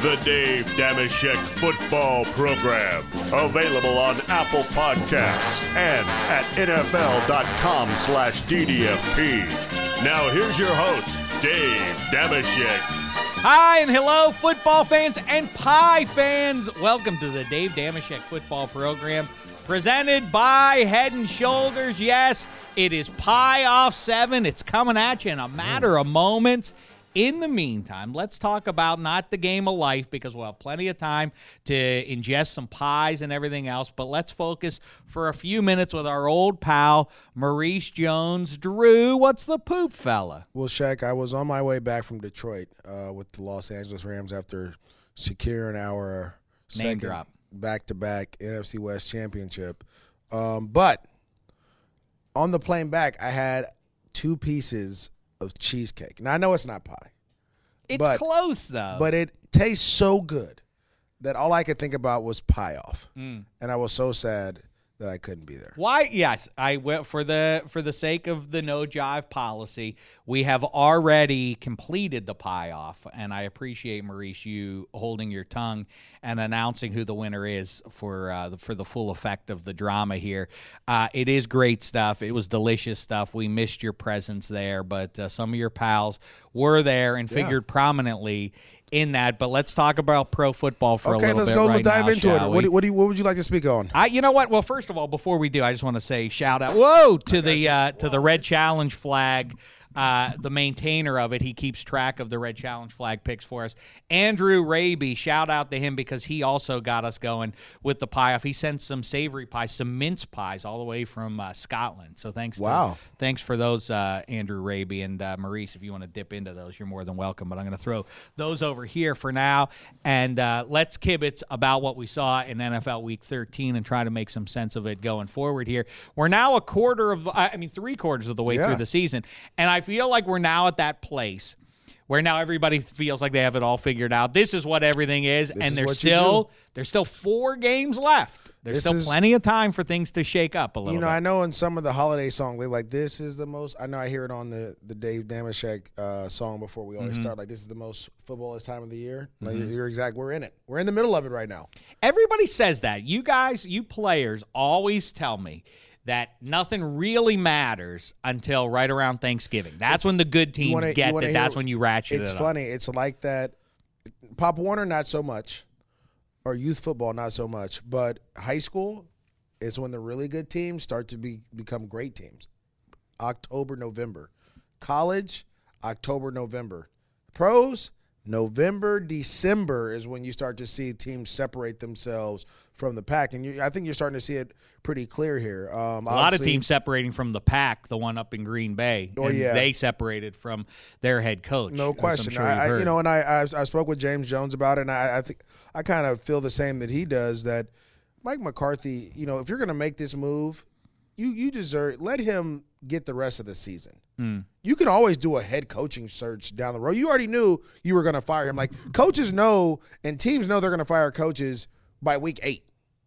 The Dave Dameshek Football Program. Available on Apple Podcasts and at NFL.com/DDFP. Now here's your host, Dave Dameshek. Hi and hello, football fans and pie fans. Welcome to the Dave Dameshek Football Program, presented by Head & Shoulders. Yes, it is Pie Off 7. It's coming at you in a matter of moments. In the meantime, let's talk about not the game of life because we'll have plenty of time to ingest some pies and everything else, but let's focus for a few minutes with our old pal, Maurice Jones. Drew, what's the poop, fella? Well, Shaq, I was on my way back from Detroit with the Los Angeles Rams after securing our second back-to-back NFC West championship. But on the plane back, I had 2 pieces of cheesecake. Now, I know it's not pie. It's close, though. But it tastes so good that all I could think about was pie off. And I was so sad that I couldn't be there. Why? Yes, I will. For the sake of the no jive policy, we have already completed the pie off, and I appreciate, Maurice, you holding your tongue and announcing who the winner is for the full effect of the drama here. It is great stuff. It was delicious stuff. We missed your presence there, but some of your pals were there and figured prominently in that. But let's talk about pro football for a little bit. Okay, let's go. Let's dive into it. We? What would you like to speak on? You know what? Well, first of all, before we do, I just want to say shout out, to the Red Challenge flag. The maintainer of it, he keeps track of the Red Challenge flag picks for us. Andrew Raby, shout out to him because he also got us going with the pie off. He sent some savory pies, some mince pies, all the way from Scotland. So thanks for those, Andrew Raby and Maurice. If you want to dip into those, you're more than welcome. But I'm going to throw those over here for now, and let's kibitz about what we saw in NFL Week 13 and try to make some sense of it going forward here. We're now 3/4 of the way through the season, and I feel like we're now at that place where now everybody feels like they have it all figured out. This is what everything is, and there's still 4 games left. There's plenty of time for things to shake up a little bit. I know in some of the holiday songs, they like, this is the most, I know I hear it on the Dave Dameshek song before we always start, like, this is the most footballist time of the year. Like, you're exact. We're in it. We're in the middle of it right now. Everybody says that. You guys, you players always tell me that nothing really matters until right around Thanksgiving. That's when the good teams get it. That's when you ratchet it up. It's funny. It's like that. Pop Warner, not so much, or youth football, not so much. But high school is when the really good teams start to become great teams. October, November. College, October, November. Pros, November, December is when you start to see teams separate themselves from the pack. And I think you're starting to see it pretty clear here. A lot of teams separating from the pack, the one up in Green Bay. They separated from their head coach. No question. I spoke with James Jones about it, and I think I kind of feel the same that he does, that Mike McCarthy, if you're going to make this move, you deserve – let him get the rest of the season. You can always do a head coaching search down the road. You already knew you were going to fire him. Like, coaches know and teams know they're going to fire coaches by week 8.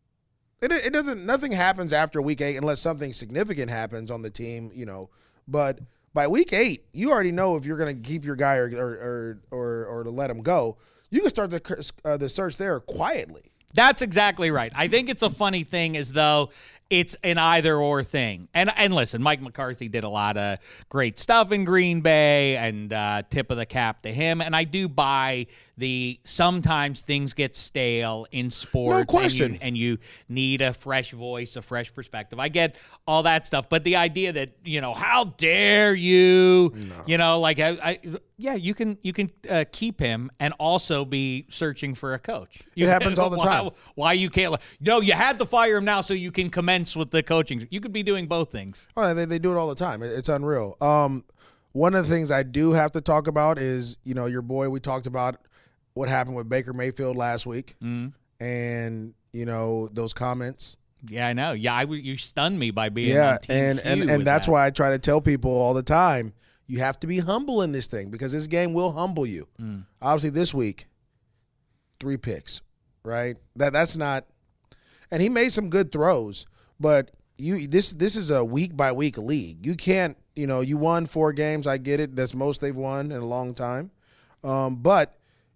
It doesn't. Nothing happens after week 8 unless something significant happens on the team. But by week 8, you already know if you're going to keep your guy or to let him go. You can start the search there quietly. That's exactly right. I think it's a funny thing as though it's an either-or thing. And listen, Mike McCarthy did a lot of great stuff in Green Bay, and tip of the cap to him. And I do buy sometimes things get stale in sports. No question. And you need a fresh voice, a fresh perspective. I get all that stuff. But the idea that, how dare you, you can keep him and also be searching for a coach. It happens all the time. Why you can't? No, you had to fire him now so you can commence with the coaching. You could be doing both things. Oh, they do it all the time. It's unreal. One of the things I do have to talk about is, your boy. We talked about what happened with Baker Mayfield last week, and those comments. Yeah, I know. Yeah, you stunned me by being on Team Q and that's why I try to tell people all the time. You have to be humble in this thing because this game will humble you. Obviously, this week, 3 picks, right? That's not, and he made some good throws, but this is a week by week league. You can't, you won 4 games. I get it. That's most they've won in a long time, but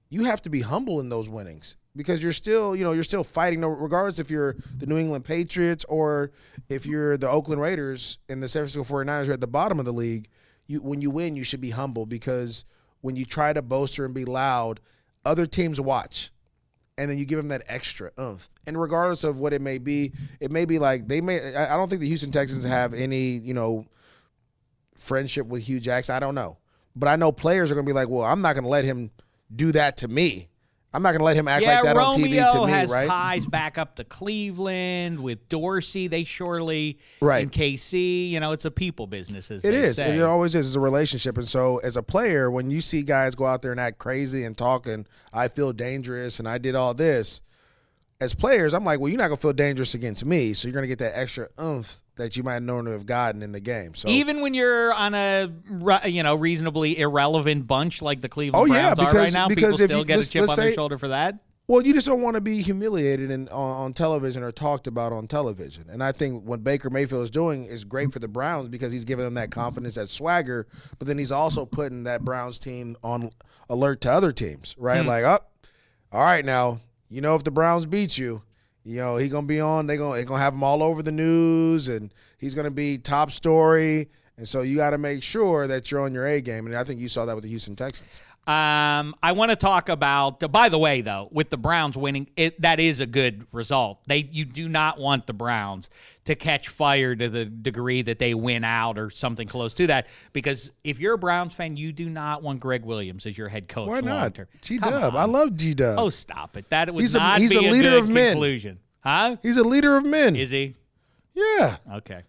you have to be humble in those winnings because you're still fighting, regardless if you're the New England Patriots or if you're the Oakland Raiders and the San Francisco 49ers are at the bottom of the league. When you win, you should be humble because when you try to boaster and be loud, other teams watch. And then you give them that extra oomph. And regardless of what it may be like I don't think the Houston Texans have any, friendship with Hugh Jackson. I don't know. But I know players are going to be like, well, I'm not going to let him do that to me. I'm not going to let him act like that on TV to me, Romeo has right? ties back up to Cleveland with Dorsey. They surely, right. in KC, it's a people business, as it they is. say. It always is. It's a relationship. And so as a player, when you see guys go out there and act crazy and talk and I feel dangerous and I did all this, as players, I'm like, well, you're not going to feel dangerous against me, so you're going to get that extra oomph that you might normally have gotten in the game. So even when you're on a reasonably irrelevant bunch like the Cleveland Browns are right now, people still get a chip on their shoulder for that? Well, you just don't want to be humiliated on television or talked about on television. And I think what Baker Mayfield is doing is great for the Browns because he's giving them that confidence, that swagger, but then he's also putting that Browns team on alert to other teams, right? Like, all right now, if the Browns beat you, he's going to be on. They're going to have him all over the news, and he's going to be top story. And so you got to make sure that you're on your A game. And I think you saw that with the Houston Texans. I want to talk about, by the way, though, with the Browns winning, that is a good result. You do not want the Browns to catch fire to the degree that they win out or something close to that, because if you're a Browns fan, you do not want Greg Williams as your head coach. Why not? Long-term. G-Dub. I love G-Dub. Oh, stop it. That would he's not a be a leader good of men. conclusion. Huh? He's a leader of men. Is he? Yeah. Okay.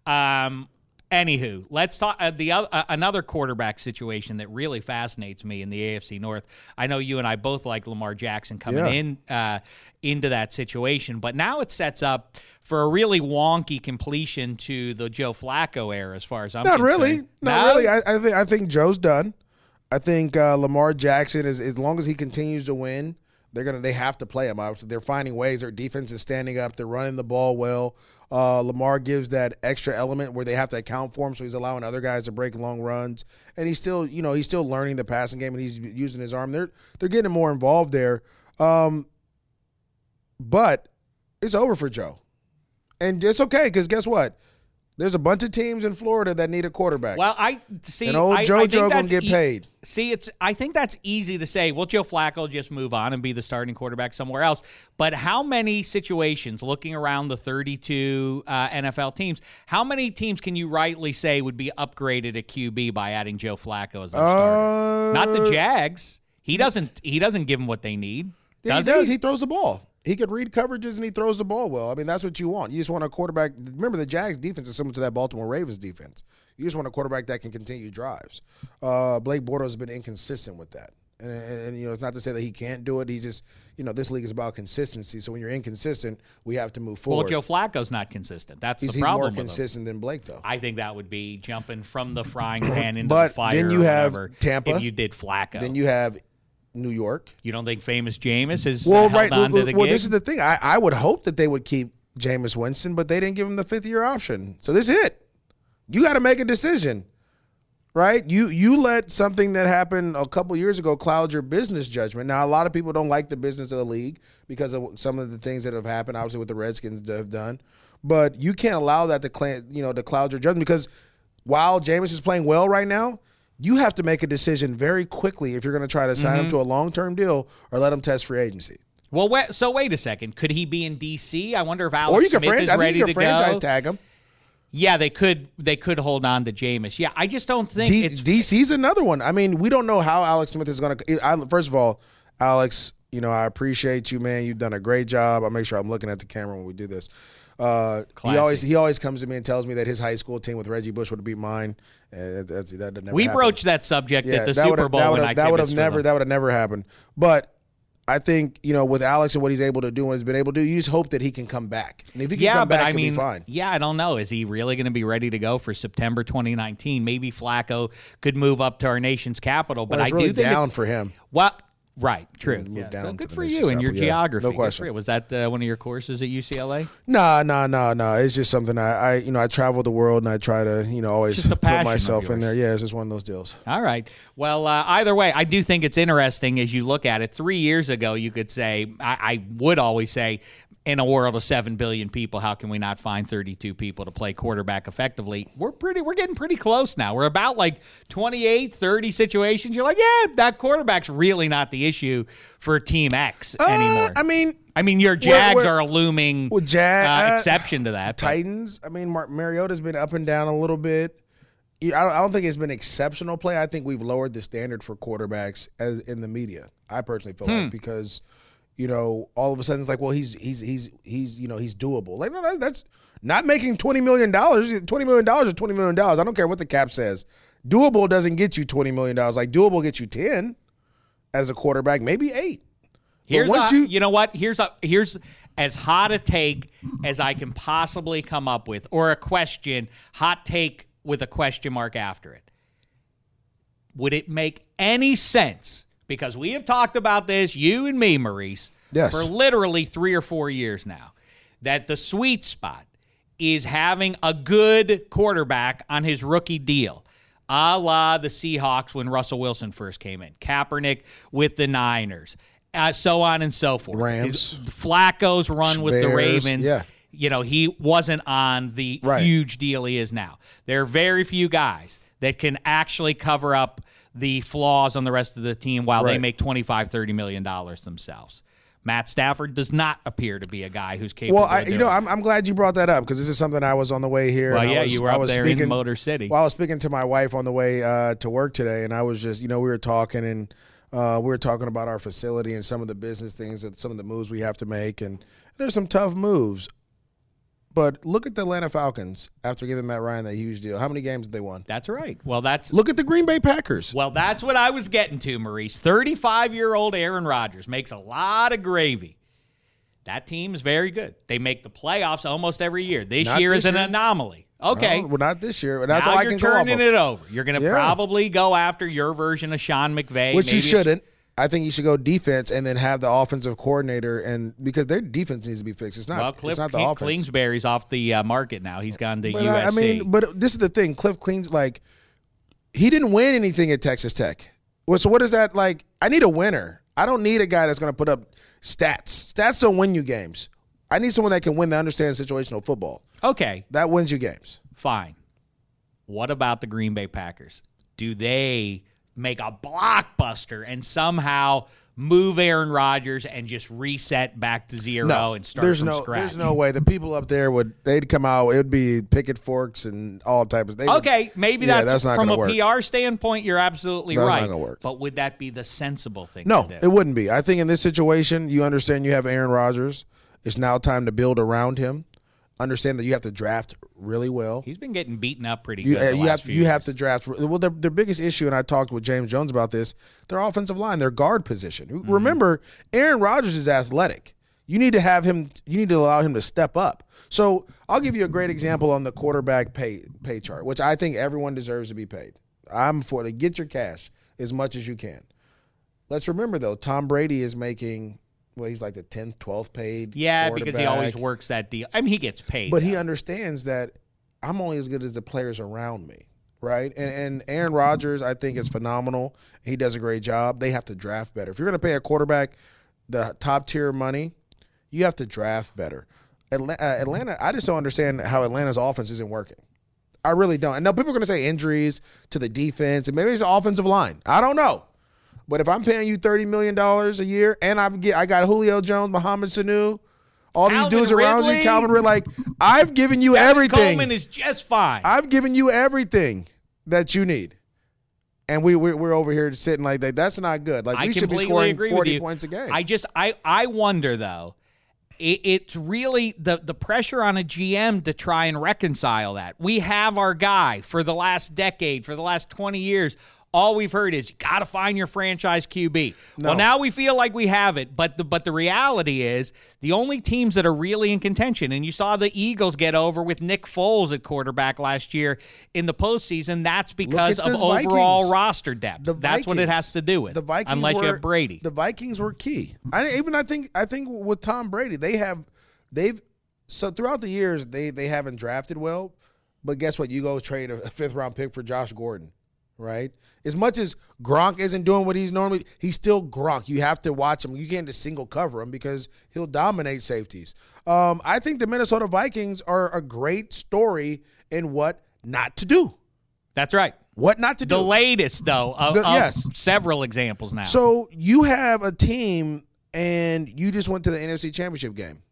Anywho, let's talk another quarterback situation that really fascinates me in the AFC North. I know you and I both like Lamar Jackson coming into that situation, but now it sets up for a really wonky completion to the Joe Flacco era, as far as I'm concerned. Not really. I think Joe's done. I think Lamar Jackson is, as long as he continues to win, they have to play him. Obviously, they're finding ways. Their defense is standing up. They're running the ball well. Lamar gives that extra element where they have to account for him, so he's allowing other guys to break long runs. And he's still learning the passing game, and he's using his arm. They're getting more involved there. But it's over for Joe. And it's okay, because guess what? There's a bunch of teams in Florida that need a quarterback. Well, I see. And old JoJo going to get paid. I think that's easy to say. Well, Joe Flacco will just move on and be the starting quarterback somewhere else. But how many situations, looking around the 32 NFL teams, how many teams can you rightly say would be upgraded at QB by adding Joe Flacco as their starter? Not the Jags. He doesn't give them what they need. Yeah, he does. He throws the ball. He could read coverages, and he throws the ball well. I mean, that's what you want. You just want a quarterback. Remember, the Jags' defense is similar to that Baltimore Ravens defense. You just want a quarterback that can continue drives. Blake Bortles has been inconsistent with that. And it's not to say that he can't do it. He just, this league is about consistency. So when you're inconsistent, we have to move forward. Well, Joe Flacco's not consistent. That's the problem. He's more with consistent than Blake, though. I think that would be jumping from the frying pan into the fire. Then you have Tampa. If you did Flacco. Then you have New York. You don't think famous Jameis is held on to the Well, gig? this is the thing. I would hope that they would keep Jameis Winston, but they didn't give him the fifth-year option. So this is it. You got to make a decision, right? You let something that happened a couple years ago cloud your business judgment. Now, a lot of people don't like the business of the league because of some of the things that have happened, obviously, what the Redskins have done. But you can't allow that to cloud your judgment, because while Jameis is playing well right now, you have to make a decision very quickly if you're going to try to sign him to a long-term deal or let him test free agency. Well, wait a second. Could he be in D.C.? I wonder if Alex Smith is ready to go. Franchise tag him. Yeah, they could hold on to Jameis. Yeah, I just don't think DC's another one. I mean, we don't know how Alex Smith is going to. First of all, Alex, I appreciate you, man. You've done a great job. I'll make sure I'm looking at the camera when we do this. He always comes to me and tells me that his high school team with Reggie Bush would have beat mine. That never we happened. broached that subject at the Super Bowl. That would have never happened. But I think, with Alex and what he's able to do and has been able to do, you just hope that he can come back. And if he can come back, he'll be fine. Yeah, I don't know. Is he really going to be ready to go for September 2019? Maybe Flacco could move up to our nation's capital, but I do think down for him. Well, Right, true. And move Yeah. down So to good the for next you and your couple. Yeah, geography. no Good for question. you. Was that one of your courses at UCLA? No. It's just something I travel the world and I try to always Just a put passion of myself in yours. there. Yeah, it's just one of those deals. All right. Well, either way, I do think it's interesting as you look at it. 3 years ago, you could say, I would always say, in a world of 7 billion people, how can we not find 32 people to play quarterback effectively? We're getting pretty close now. We're about like 28, 30 situations. You're like, yeah, that quarterback's really not the issue for Team X anymore. I mean, your Jags we're- are a looming exception to that. but- Titans. I mean, Mariota's been up and down a little bit. I don't think it's been exceptional play. I think we've lowered the standard for quarterbacks as in the media. I personally feel like because all of a sudden it's like, well, he's doable. Like, no, that's not making $20 million. $20 million is $20 million. I don't care what the cap says. Doable doesn't get you $20 million. Like, doable gets you 10 as a quarterback, maybe 8. You know what? Here's as hot a take as I can possibly come up with, or a question, hot take with a question mark after it. Would it make any sense? Because we have talked about this, you and me, Maurice, yes, for literally 3 or 4 years now, that the sweet spot is having a good quarterback on his rookie deal, a la the Seahawks when Russell Wilson first came in, Kaepernick with the Niners, so on and so forth. Rams. Flacco's run with the Bears, Ravens. yeah. He wasn't on the huge deal he is now. There are very few guys that can actually cover up the flaws on the rest of the team while they make $25, $30 million themselves. Matt Stafford does not appear to be a guy who's capable of doing it. I'm glad you brought that up because this is something I was on the way here. Well, and you were up there in Motor City. Well, I was speaking to my wife on the way to work today, and I was just, we were talking, and we were talking about our facility and some of the business things, and some of the moves we have to make, and there's some tough moves. But look at the Atlanta Falcons after giving Matt Ryan that huge deal. How many games did they win? That's right. Well, look at the Green Bay Packers. Well, that's what I was getting to, Maurice. 35-year-old Aaron Rodgers makes a lot of gravy. That team is very good. They make the playoffs almost every year. This year is an anomaly. Okay. No, well, not this year. That's now all I can go off of. you're turning it over. You're going to probably go after your version of Sean McVay. Which you shouldn't. I think you should go defense and then have the offensive coordinator, and because their defense needs to be fixed. It's not. It's not the offense. Kingsbury's off the market now. He's gone to USC. But this is the thing. Cliff he didn't win anything at Texas Tech. Well, so what is that like? I need a winner. I don't need a guy that's going to put up stats. Stats don't win you games. I need someone that can win that understands situational football. Okay, that wins you games. Fine. What about the Green Bay Packers? Do they make a blockbuster and somehow move Aaron Rodgers and just reset back to zero and start from scratch? There's no way. The people up there they'd come out. It would be picket forks and all types of things. Maybe that's not from a work. PR standpoint, you're absolutely right. That's not going to work. But would that be the sensible thing No, to do? it wouldn't be. I think in this situation, you understand you have Aaron Rodgers. It's now time to build around him. Understand that you have to draft really well. He's been getting beaten up pretty good. You have to draft. Well, their biggest issue, and I talked with James Jones about this, their offensive line, their guard position. Mm-hmm. Remember, Aaron Rodgers is athletic. You need to have him. You need to allow him to step up. So I'll give you a great example on the quarterback pay chart, which I think everyone deserves to be paid. I'm for to get your cash as much as you can. Let's remember though, Tom Brady is making. Well, he's like the 10th, 12th paid. Yeah, because he always works that deal. I mean, he gets paid. But he understands that I'm only as good as the players around me, right? And Aaron Rodgers, I think, is phenomenal. He does a great job. They have to draft better. If you're going to pay a quarterback the top-tier money, you have to draft better. Atlanta, I just don't understand how Atlanta's offense isn't working. I really don't. And now people are going to say injuries to the defense, and maybe it's the offensive line. I don't know. But if I'm paying you $30 million a year and I got Julio Jones, Mohamed Sanu, all these dudes around you, Calvin Ridley, like I've given you everything. Coleman is just fine. I've given you everything that you need. And we're over here sitting like that. That's not good. Like we should be scoring 40 points a game. I wonder though. It's really the pressure on a GM to try and reconcile that. We have our guy for the last decade, for the last 20 years. all we've heard is you got to find your franchise QB. No. Well, now we feel like we have it, but the reality is the only teams that are really in contention, and you saw the Eagles get over with Nick Foles at quarterback last year in the postseason. That's because of overall roster depth. That's what it has to do with. The Vikings unless you have Brady. The Vikings were key. I think with Tom Brady, so throughout the years they haven't drafted well, but guess what? You go trade a 5th-round pick for Josh Gordon, right? As much as Gronk isn't doing what he's still Gronk. You have to watch him. You can't just single cover him because he'll dominate safeties. I think the Minnesota Vikings are a great story in what not to do. That's right. What not to do. The latest, though, of several examples now. So you have a team, and you just went to the NFC Championship game.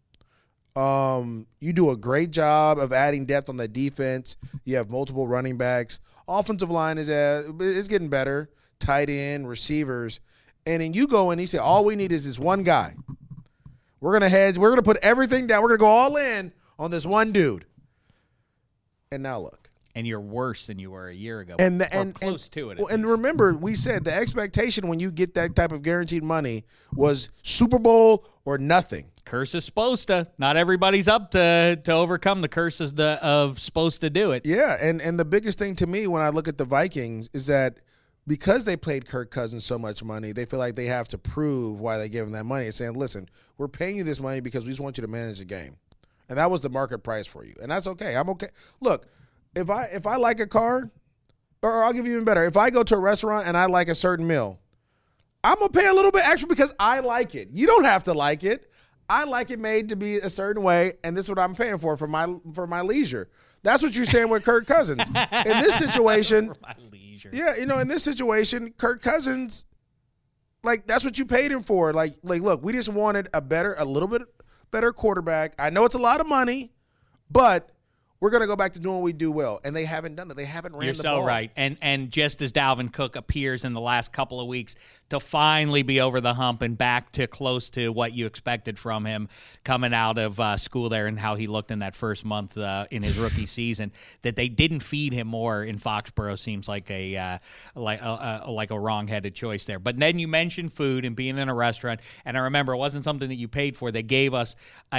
You do a great job of adding depth on the defense. You have multiple running backs. Offensive line is getting better. Tight end, receivers. And then you go in and you say, all we need is this one guy. We're going to hedge. We're going to put everything down. We're going to go all in on this one dude. And now look. And you're worse than you were a year ago. And close to it. And remember, we said the expectation when you get that type of guaranteed money was Super Bowl or nothing. Curse is supposed to. Not everybody's up to overcome the curse of supposed to do it. Yeah, and the biggest thing to me when I look at the Vikings is that because they paid Kirk Cousins so much money, they feel like they have to prove why they give him that money. It's saying, listen, we're paying you this money because we just want you to manage the game. And that was the market price for you. And that's okay. I'm okay. Look, if I like a car, or I'll give you even better, if I go to a restaurant and I like a certain meal, I'm going to pay a little bit extra because I like it. You don't have to like it. I like it made to be a certain way, and this is what I'm paying for my leisure. That's what you're saying with Kirk Cousins. In this situation, for my leisure. Yeah, in this situation, Kirk Cousins, like that's what you paid him for. Like look, we just wanted a little bit better quarterback. I know it's a lot of money, but we're going to go back to doing what we do well. And they haven't done that. They haven't ran the ball. You're so right. And just as Dalvin Cook appears in the last couple of weeks to finally be over the hump and back to close to what you expected from him coming out of school there and how he looked in that first month in his rookie season, that they didn't feed him more in Foxborough seems like a wrong-headed choice there. But then you mentioned food and being in a restaurant, and I remember it wasn't something that you paid for. They gave us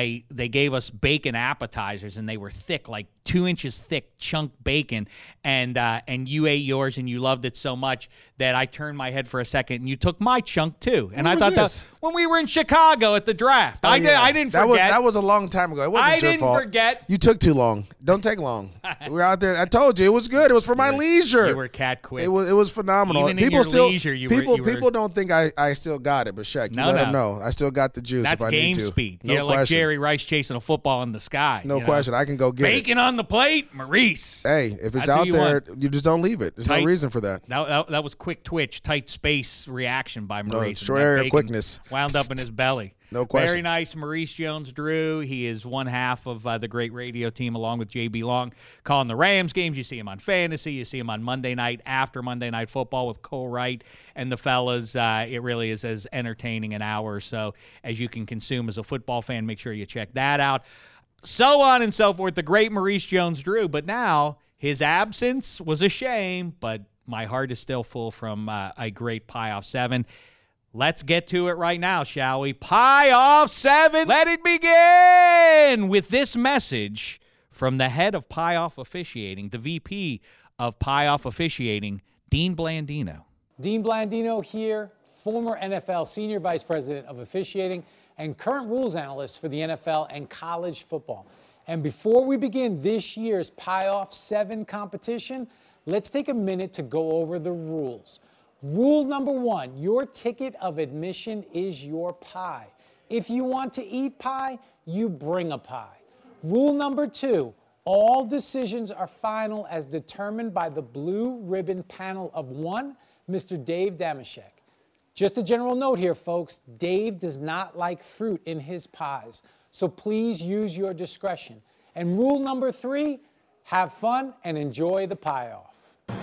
bacon appetizers, and they were thick, like 2 inches thick chunk bacon, and you ate yours and you loved it so much that I turned my head for a second and you took my chunk too. And I thought that when we were in Chicago at the draft, I didn't forget. That was a long time ago. It wasn't your fault. I didn't forget. You took too long. Don't take long. We were out there. I told you it was good. It was for my leisure. You were cat quick. It was phenomenal. Even in your leisure, people don't think I still got it, but Shaq, let them know I still got the juice. That's if I game need to. speed. No You're question. like Jerry Rice chasing a football in the sky. No question. I can go get bacon on the plate, Maurice. Hey, if it's out there, you just don't leave it. There's no reason for that. That was quick twitch, tight space reaction by Maurice. Short area quickness. Wound up in his belly. No question. Very nice, Maurice Jones-Drew. He is one half of the great radio team along with J.B. Long calling the Rams games. You see him on Fantasy. You see him on Monday night after Monday Night Football with Cole Wright and the fellas. It really is as entertaining an hour or so as you can consume as a football fan. Make sure you check that out. So on and so forth. The great Maurice Jones-Drew. But now his absence was a shame, but my heart is still full from a great Pie Off 7. Let's get to it right now, shall we? Pie Off 7. Let it begin with this message from the head of Pie Off Officiating, the VP of Pie Off Officiating, Dean Blandino. Dean Blandino here, former NFL Senior Vice President of Officiating and current rules analyst for the NFL and college football. And before we begin this year's Pie Off 7 competition, let's take a minute to go over the rules. Rule number 1, your ticket of admission is your pie. If you want to eat pie, you bring a pie. Rule number 2, all decisions are final as determined by the blue ribbon panel of 1, Mr. Dave Damashek. Just a general note here, folks, Dave does not like fruit in his pies, so please use your discretion. And rule number 3, have fun and enjoy the Pie Off.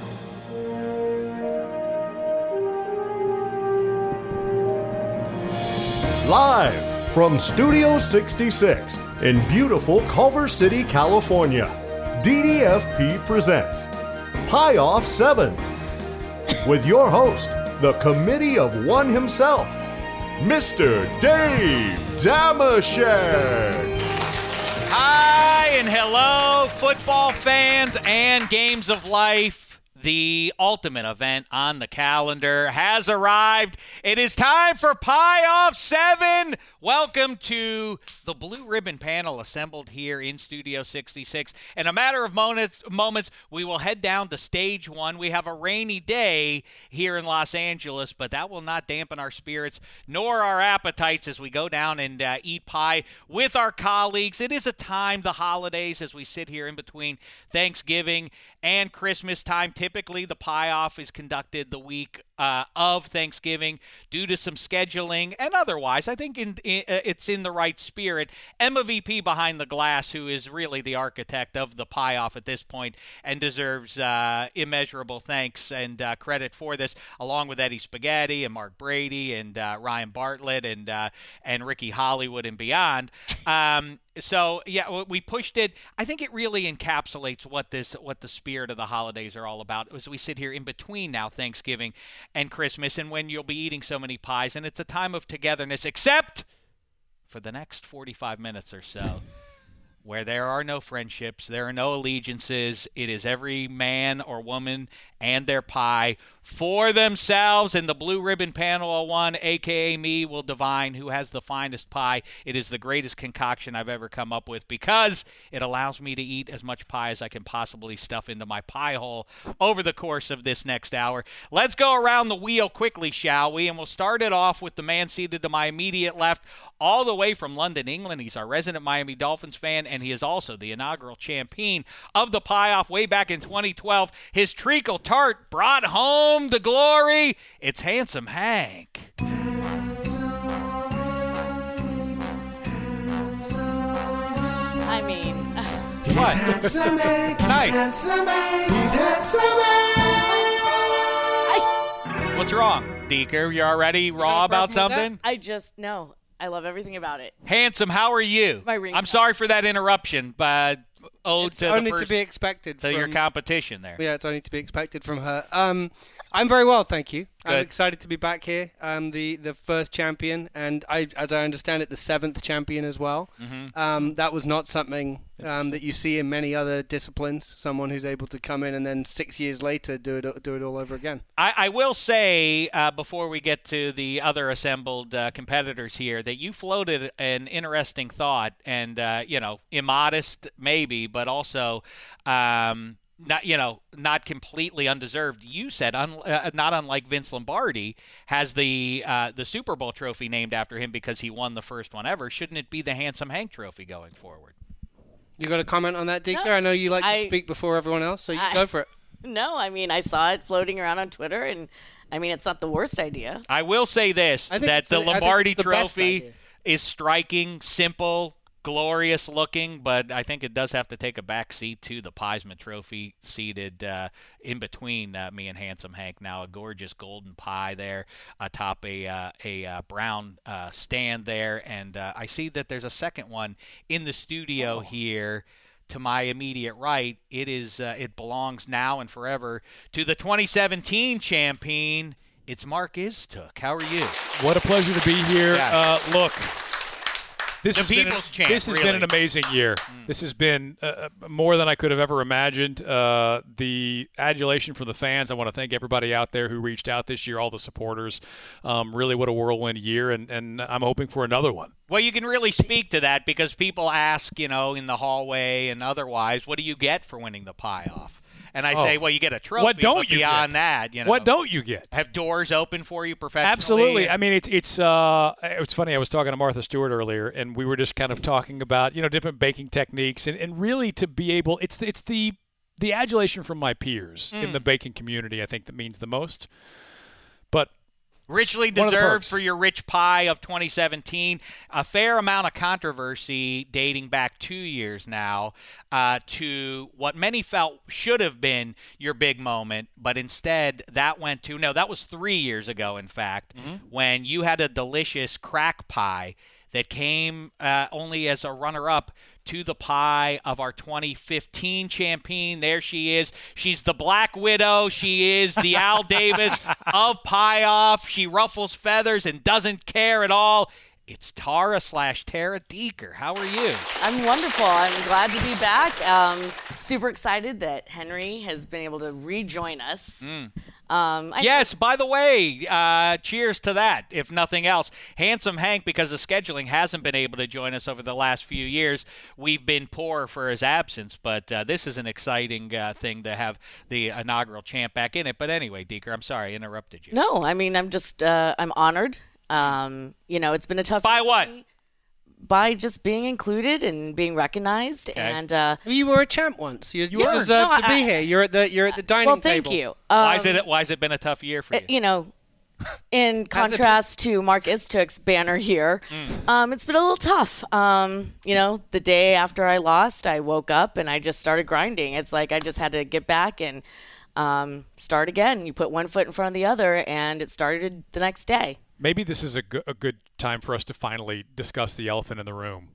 Live from Studio 66 in beautiful Culver City, California, DDFP presents Pie Off 7. with your host, the Committee of One himself, Mr. Dave Damashek. Hi and hello, football fans and games of life. The ultimate event on the calendar has arrived. It is time for Pie Off 7. Welcome to the Blue Ribbon panel assembled here in Studio 66. In a matter of moments, we will head down to Stage 1. We have a rainy day here in Los Angeles, but that will not dampen our spirits nor our appetites as we go down and eat pie with our colleagues. It is a time, the holidays, as we sit here in between Thanksgiving and Christmas time. Typically, the Pie Off is conducted the week of Thanksgiving due to some scheduling and otherwise. I think it's in the right spirit. Emma VP behind the glass, who is really the architect of the Pie Off at this point and deserves immeasurable thanks and credit for this, along with Eddie Spaghetti and Mark Brady and Ryan Bartlett and Ricky Hollywood and beyond. So, yeah, we pushed it. I think it really encapsulates what the spirit of the holidays are all about as we sit here in between now Thanksgiving and Christmas, and when you'll be eating so many pies, and it's a time of togetherness, except for the next 45 minutes or so, where there are no friendships, there are no allegiances. It is every man or woman and their pie for themselves, and the Blue Ribbon Panel of One, a.k.a. me, will divine who has the finest pie. It is the greatest concoction I've ever come up with because it allows me to eat as much pie as I can possibly stuff into my pie hole over the course of this next hour. Let's go around the wheel quickly, shall we? And we'll start it off with the man seated to my immediate left, all the way from London, England. He's our resident Miami Dolphins fan, and he is also the inaugural champion of the Pie Off way back in 2012. His treacle tart brought home the glory. It's Handsome Hank. I mean, What? Handsome Hank, he's Nice. handsome Hank, he's handsome Hank. What's wrong, Deeker? You already raw about something? no. I love everything about it. Handsome, how are you? It's my ringtone. I'm sorry for that interruption, but It's only to be expected to from your competition there. Yeah, it's only to be expected from her. I'm very well, thank you. I'm Good. excited to be back here. The first champion, and as I understand it, the 7th champion as well. Mm-hmm. That was not something that you see in many other disciplines. Someone who's able to come in and then 6 years later do it all over again. I will say, before we get to the other assembled competitors here, that you floated an interesting thought, and immodest maybe, but also not completely undeserved. You said, not unlike Vince Lombardi, has the Super Bowl trophy named after him because he won the first one ever. Shouldn't it be the Handsome Hank trophy going forward? You got a comment on that, Deeker? No, I know you like to speak before everyone else, so you go for it. No, I mean, I saw it floating around on Twitter, and I mean, it's not the worst idea. I will say this, I think that it's the the- I think Lombardi it's the best trophy idea. is striking, simple, glorious looking, but I think it does have to take a back seat to the Piesman Trophy seated in between me and Handsome Hank. Now a gorgeous golden pie there atop a brown stand there, and I see that there's a second one in the studio here to my immediate right. It belongs now and forever to the 2017 champion. It's Mark Istook. How are you? What a pleasure to be here. Yeah. Look, this The has been people's champ, this has really. been an amazing year. This has been more than I could have ever imagined. The adulation from the fans. I want to thank everybody out there who reached out this year, all the supporters. Really, what a whirlwind year, and I'm hoping for another one. Well, you can really speak to that because people ask, in the hallway and otherwise, what do you get for winning the Pie Off? And I say, well, you get a trophy. What don't but you beyond get? that, What don't you get? have doors open for you professionally? Absolutely. I mean, it's funny. I was talking to Martha Stewart earlier, and we were just kind of talking about different baking techniques, and really to be able. It's the adulation from my peers in the baking community. I think that means the most. But Richly One of the deserved perks. for your rich pie of 2017. A fair amount of controversy dating back 2 years now to what many felt should have been your big moment, but instead that went to, no, that was 3 years ago, in fact, when you had a delicious crack pie that came only as a runner-up to the pie of our 2015 champion. There she is. She's the Black Widow. She is the Al Davis of Pie Off. She ruffles feathers and doesn't care at all. It's Tara Deeker. How are you? I'm wonderful. I'm glad to be back. Super excited that Henry has been able to rejoin us. Yes, by the way, cheers to that, if nothing else. Handsome Hank, because of scheduling, hasn't been able to join us over the last few years. We've been poor for his absence, but this is an exciting thing to have the inaugural champ back in it. But anyway, Deeker, I'm sorry I interrupted you. No, I mean, I'm just, I'm honored. It's been a tough By what? By just being included and being recognized. Okay. And You were a champ once. You were. deserve No, to be here. You're at the dining well, table. thank you. Why has it been a tough year for you? In contrast to Mark Istuk's banner here, it's been a little tough. The day after I lost, I woke up and I just started grinding. It's like I just had to get back and start again. You put one foot in front of the other, and it started the next day. Maybe this is a good time for us to finally discuss the elephant in the room,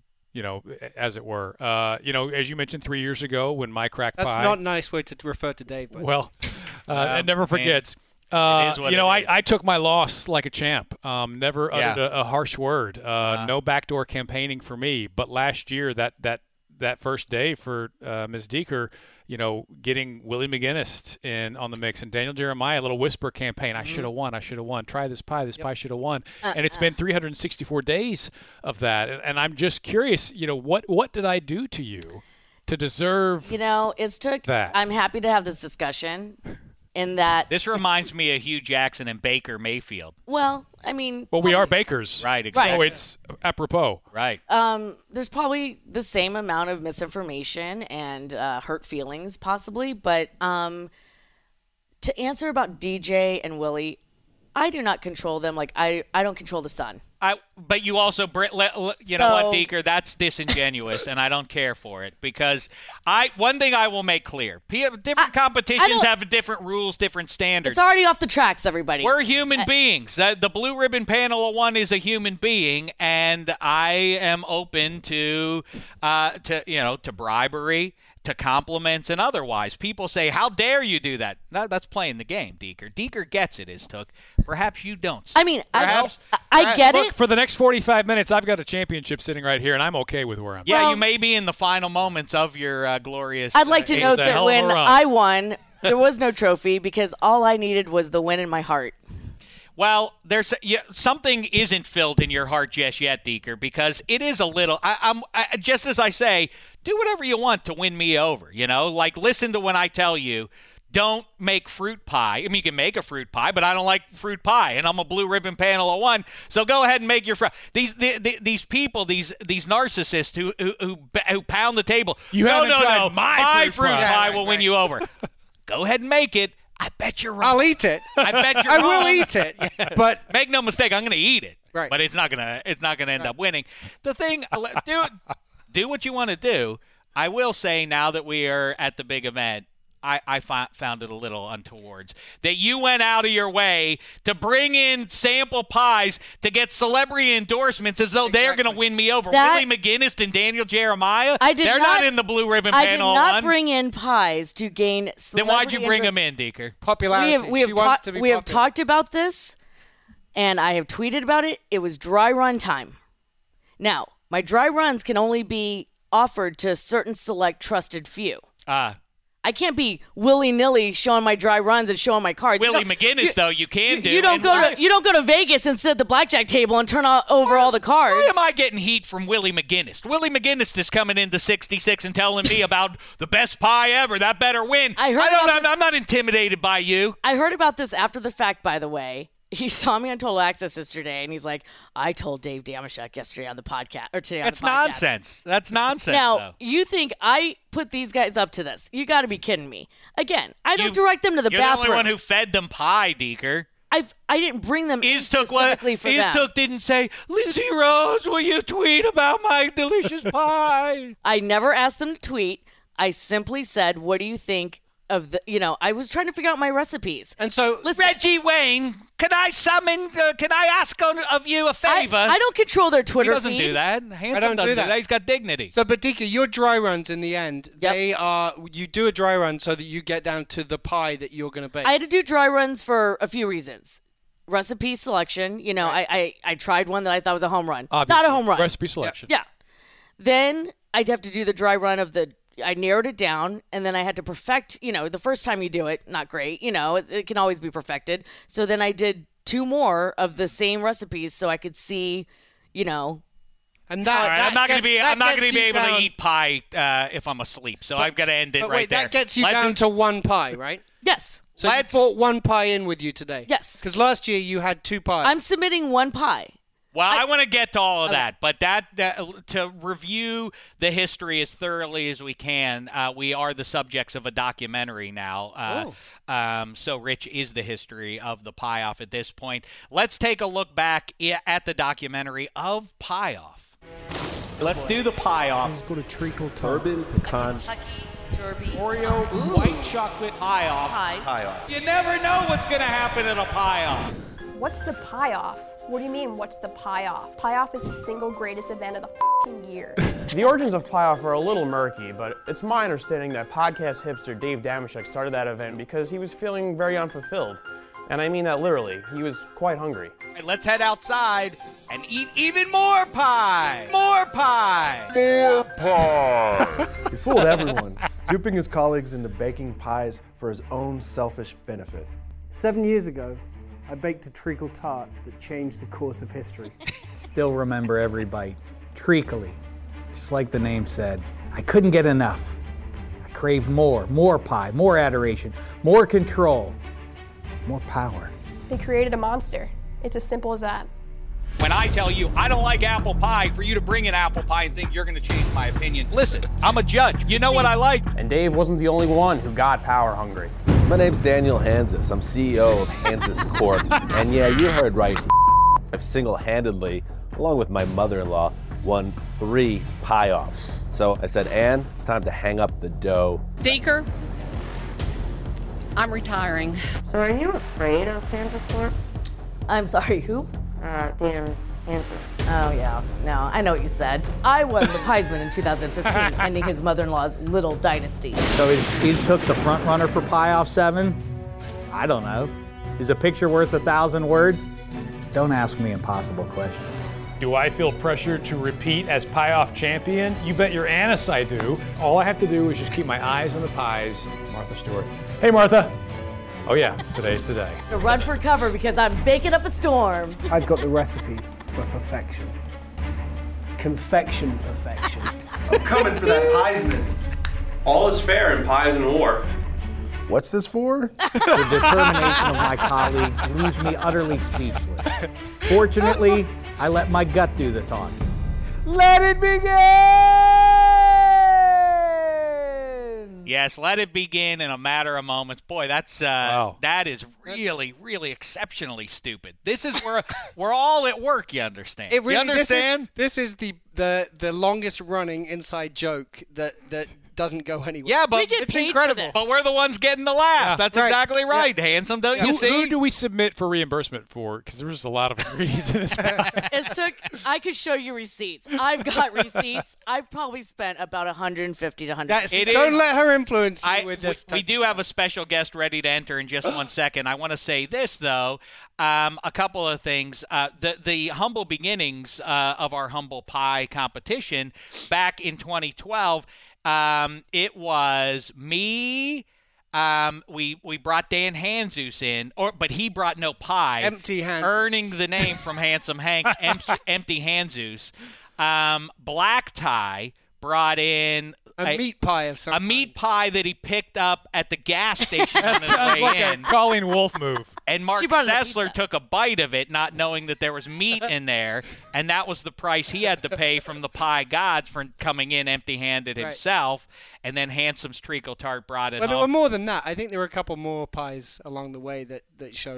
as it were. As you mentioned 3 years ago when my crack pie. That's not a nice way to refer to Dave. But. Well, it never forgets. It is what it is. I took my loss like a champ. Never uttered a harsh word. No backdoor campaigning for me. But last year, that first day for Ms. Deeker, getting Willie McGinnis on the mix and Daniel Jeremiah, a little whisper campaign. I should have won. Try this pie. This pie should have won. And it's been 364 days of that. And I'm just curious, what did I do to you to deserve that? I'm happy to have this discussion in that. This reminds me of Hugh Jackson and Baker Mayfield. Well, I mean. Well, we are bakers. Right, exactly. So it's apropos. Right. There's probably the same amount of misinformation and hurt feelings, possibly. But to answer about DJ and Willie, I do not control them. Like, I don't control the sun. But you also, know what, Deeker, that's disingenuous, and I don't care for it because one thing I will make clear: different competitions have different rules, different standards. It's already off the tracks, everybody. We're human beings. The Blue Ribbon Panel of One is a human being, and I am open to bribery, to compliments, and otherwise. People say, "How dare you do that?" That's playing the game, Deeker. Deeker gets it, Perhaps you don't. I mean, I get it. For the next 45 minutes, I've got a championship sitting right here, and I'm okay with where I'm at. Yeah, you may be in the final moments of your glorious. I'd like to note that when I won, there was no trophy because all I needed was the win in my heart. Well, there's something isn't filled in your heart just yet, Deeker, because it is a little. I'm just as I say, do whatever you want to win me over. Like listen to when I tell you. Don't make fruit pie. I mean, you can make a fruit pie, but I don't like fruit pie, and I'm a Blue Ribbon Panel of One. So go ahead and make your these people, these narcissists who pound the table. No, my fruit pie will win you over. Go ahead and make it. I bet you're wrong. I'll eat it. I bet you're wrong. I will eat it. But make no mistake, I'm going to eat it. Right. But it's not going to end up winning. The thing, do what you want to do. I will say now that we are at the big event. I found it a little untowards that you went out of your way to bring in sample pies to get celebrity endorsements as though they're going to win me over. Willie McGinnis and Daniel Jeremiah, they're not in the Blue Ribbon Panel. I did not bring in pies to gain celebrity. Then why'd you bring them in, Deeker? Popularity. We have talked about this, and I have tweeted about it. It was dry run time. Now, my dry runs can only be offered to a certain select trusted few. I can't be willy-nilly showing my dry runs and showing my cards. Willie McGinnis, though, you can do. You don't go to Vegas and sit at the blackjack table and turn over all the cards. Why am I getting heat from Willie McGinnis? Willie McGinnis is coming into 66 and telling me about the best pie ever. That better win. I'm not intimidated by you. I heard about this after the fact, by the way. He saw me on Total Access yesterday, and he's like, I told Dave Damashek yesterday on the podcast, or today on the podcast. That's nonsense. That's nonsense, Now, you think I put these guys up to this. You got to be kidding me. Again, I don't direct them to the bathroom. You're the only one who fed them pie, Deeker. I didn't bring them specifically for them. Iztuk didn't say, Lindsay Rose, will you tweet about my delicious pie? I never asked them to tweet. I simply said, what do you think of the, I was trying to figure out my recipes. And so, Listen, Reggie Wayne, can I ask of you a favor? I don't control their He Twitter doesn't feed. do that. Handsome don't do doesn't that. He's got dignity. but Dika, your dry runs in the end, Yep. you do a dry run so that you get down to the pie that you're going to bake. I had to do dry runs for a few reasons. Recipe selection. I tried one that I thought was a home run. Obviously. Not a home run. Recipe selection. Yeah. Then I'd have to do the dry run of I narrowed it down, and then I had to perfect, the first time you do it, not great, it can always be perfected. So then I did 2 more of the same recipes so I could see, and All right, I'm not going to be able to eat pie if I'm asleep, so I've got to end it But right wait, there. that gets you down to 1 pie, right? Yes. So you brought 1 pie in with you today? Yes. Because last year you had 2 pies. I'm submitting 1 pie. Well, I want to get to all of that, but that to review the history as thoroughly as we can, we are the subjects of a documentary now. So Rich is the history of the Pie Off at this point. Let's take a look back at the documentary of Pie Off. Let's do the Pie Off. Let's go to treacle bourbon, pecans. Kentucky Derby. Oreo white chocolate Pie Off. Pie. Off. You never know what's going to happen at a Pie Off. What's the pie off? What do you mean, what's the pie off? Pie off is the single greatest event of the f***ing year. The origins of Pie Off are a little murky, but it's my understanding that podcast hipster Dave Damashek started that event because he was feeling very unfulfilled. And I mean that literally. He was quite hungry. Right, let's head outside and eat even more pie. More pie. More pie. He fooled everyone, duping his colleagues into baking pies for his own selfish benefit. 7 years ago, I baked a treacle tart that changed the course of history. Still remember every bite. Treacly. Just like the name said. I couldn't get enough. I craved more pie, more adoration, more control, more power. They created a monster. It's as simple as that. When I tell you I don't like apple pie, for you to bring in apple pie and think you're going to change my opinion, listen, I'm a judge. You know what I like. And Dave wasn't the only one who got power hungry. My name's Daniel Hansis. I'm CEO of Hansis Corp. And yeah, you heard right. I've single-handedly, along with my mother-in-law, won 3 pie-offs. So I said, Ann, it's time to hang up the dough. Deeker, I'm retiring. So are you afraid of Hansis Corp? I'm sorry, who? Dan Hansis. Oh, yeah. No, I know what you said. I won the Piesman in 2015, ending his mother-in-law's little dynasty. So he's took the front runner for Pie Off 7? I don't know. Is a picture worth 1,000 words? Don't ask me impossible questions. Do I feel pressure to repeat as Pie Off champion? You bet your anise I do. All I have to do is just keep my eyes on the pies. Martha Stewart. Hey, Martha. Oh, yeah, today's the day. To run for cover because I'm baking up a storm. I've got the recipe for perfection. Confection perfection. I'm coming for that Piesman. All is fair in pies and war. What's this for? The determination of my colleagues leaves me utterly speechless. Fortunately, I let my gut do the talking. Let it begin! Yes, let it begin in a matter of moments. Boy, that's that is really, really exceptionally stupid. This is where we're all at work. You understand? It really, you understand? This is the longest running inside joke that doesn't go anywhere. Yeah, but it's incredible. But we're the ones getting the laugh. Yeah. That's Right. exactly right, Yeah. handsome. Don't you Who see? do we submit for reimbursement for? Because there was a lot of ingredients in this pie. I could show you receipts. I've got receipts. I've probably spent about $150 to $100. Don't let her influence you with this. We do have a special guest ready to enter in just 1 second. I want to say this, though. A couple of things. The humble beginnings of our humble pie competition back in 2012, it was me. We brought Dan Hanzus in, but he brought no pie. Empty Hanzus. Earning the name from Handsome Hank, Empty Hanzus. Black Tie brought in a meat pie of some kind. Meat pie that he picked up at the gas station on That his sounds way like in. a Colleen Wolfe move. And Mark She brought in a Sessler pizza. took a bite of it, not knowing that there was meat in there, and that was the price he had to pay from the pie gods for coming in empty-handed Right. himself. And then Handsome's treacle tart brought it Well, there home. were more than that. I think there were a couple more pies along the way that showed up.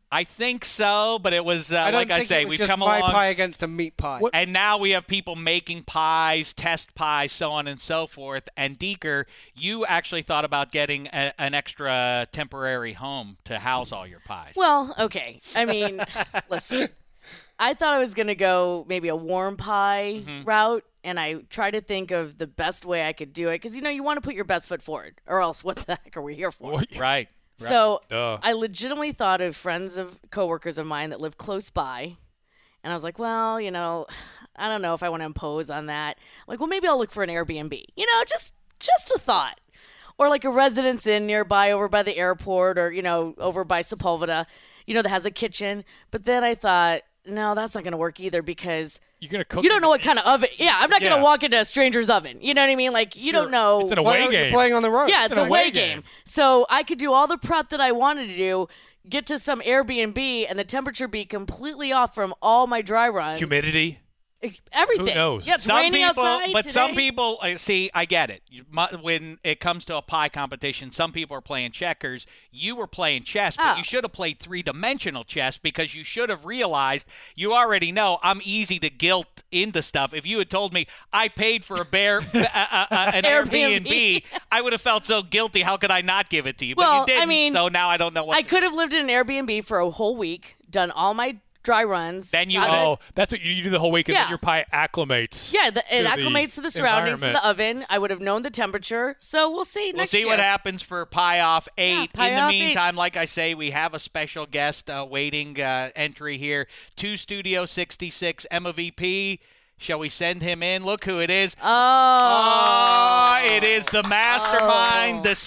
I think so, but it was I don't like I think say, it was we've just come my along. pie against a meat pie. And now we have people making pies, test pies, so on and so forth. And Deeker, you actually thought about getting an extra temporary home to house all your pies. Well, okay. I mean, listen. I thought I was going to go maybe a warm pie route, and I tried to think of the best way I could do it because, you want to put your best foot forward, or else what the heck are we here for? Right. So I legitimately thought of friends of coworkers of mine that live close by, and I was like, well, I don't know if I want to impose on that. I'm like, well, maybe I'll look for an Airbnb. Just a thought. Or like a Residence Inn nearby over by the airport or, over by Sepulveda, that has a kitchen. But then I thought, no, that's not going to work either because you're gonna cook. You don't know what kind of oven. Yeah, I'm not going to walk into a stranger's oven. You know what I mean? Like, you don't know. It's an away game. You're playing on the road. Yeah, it's an away game. So I could do all the prep that I wanted to do, get to some Airbnb, and the temperature be completely off from all my dry runs. Humidity. Everything. Who knows? Yeah, it's raining outside but today. some people see. I get it. When it comes to a pie competition, some people are playing checkers. You were playing chess, but you should have played 3-dimensional chess because you should have realized. You already know I'm easy to guilt into stuff. If you had told me I paid for an Airbnb, I would have felt so guilty. How could I not give it to you? Well, but you didn't. I mean, so now I don't know what. I could have lived in an Airbnb for a whole week, done all my dry runs. Then you that's what you do the whole week, and Yeah. then your pie acclimates. Yeah, it acclimates to the surroundings, to environment. the oven. I would have known the temperature. So we'll see We'll next see year. what happens for Pie Off 8. Pie In the Off 8. meantime, like I say, we have a special guest waiting entry here to Studio 66, Emma VP. Shall we send him in? Look who it is. Oh, it is the mastermind, the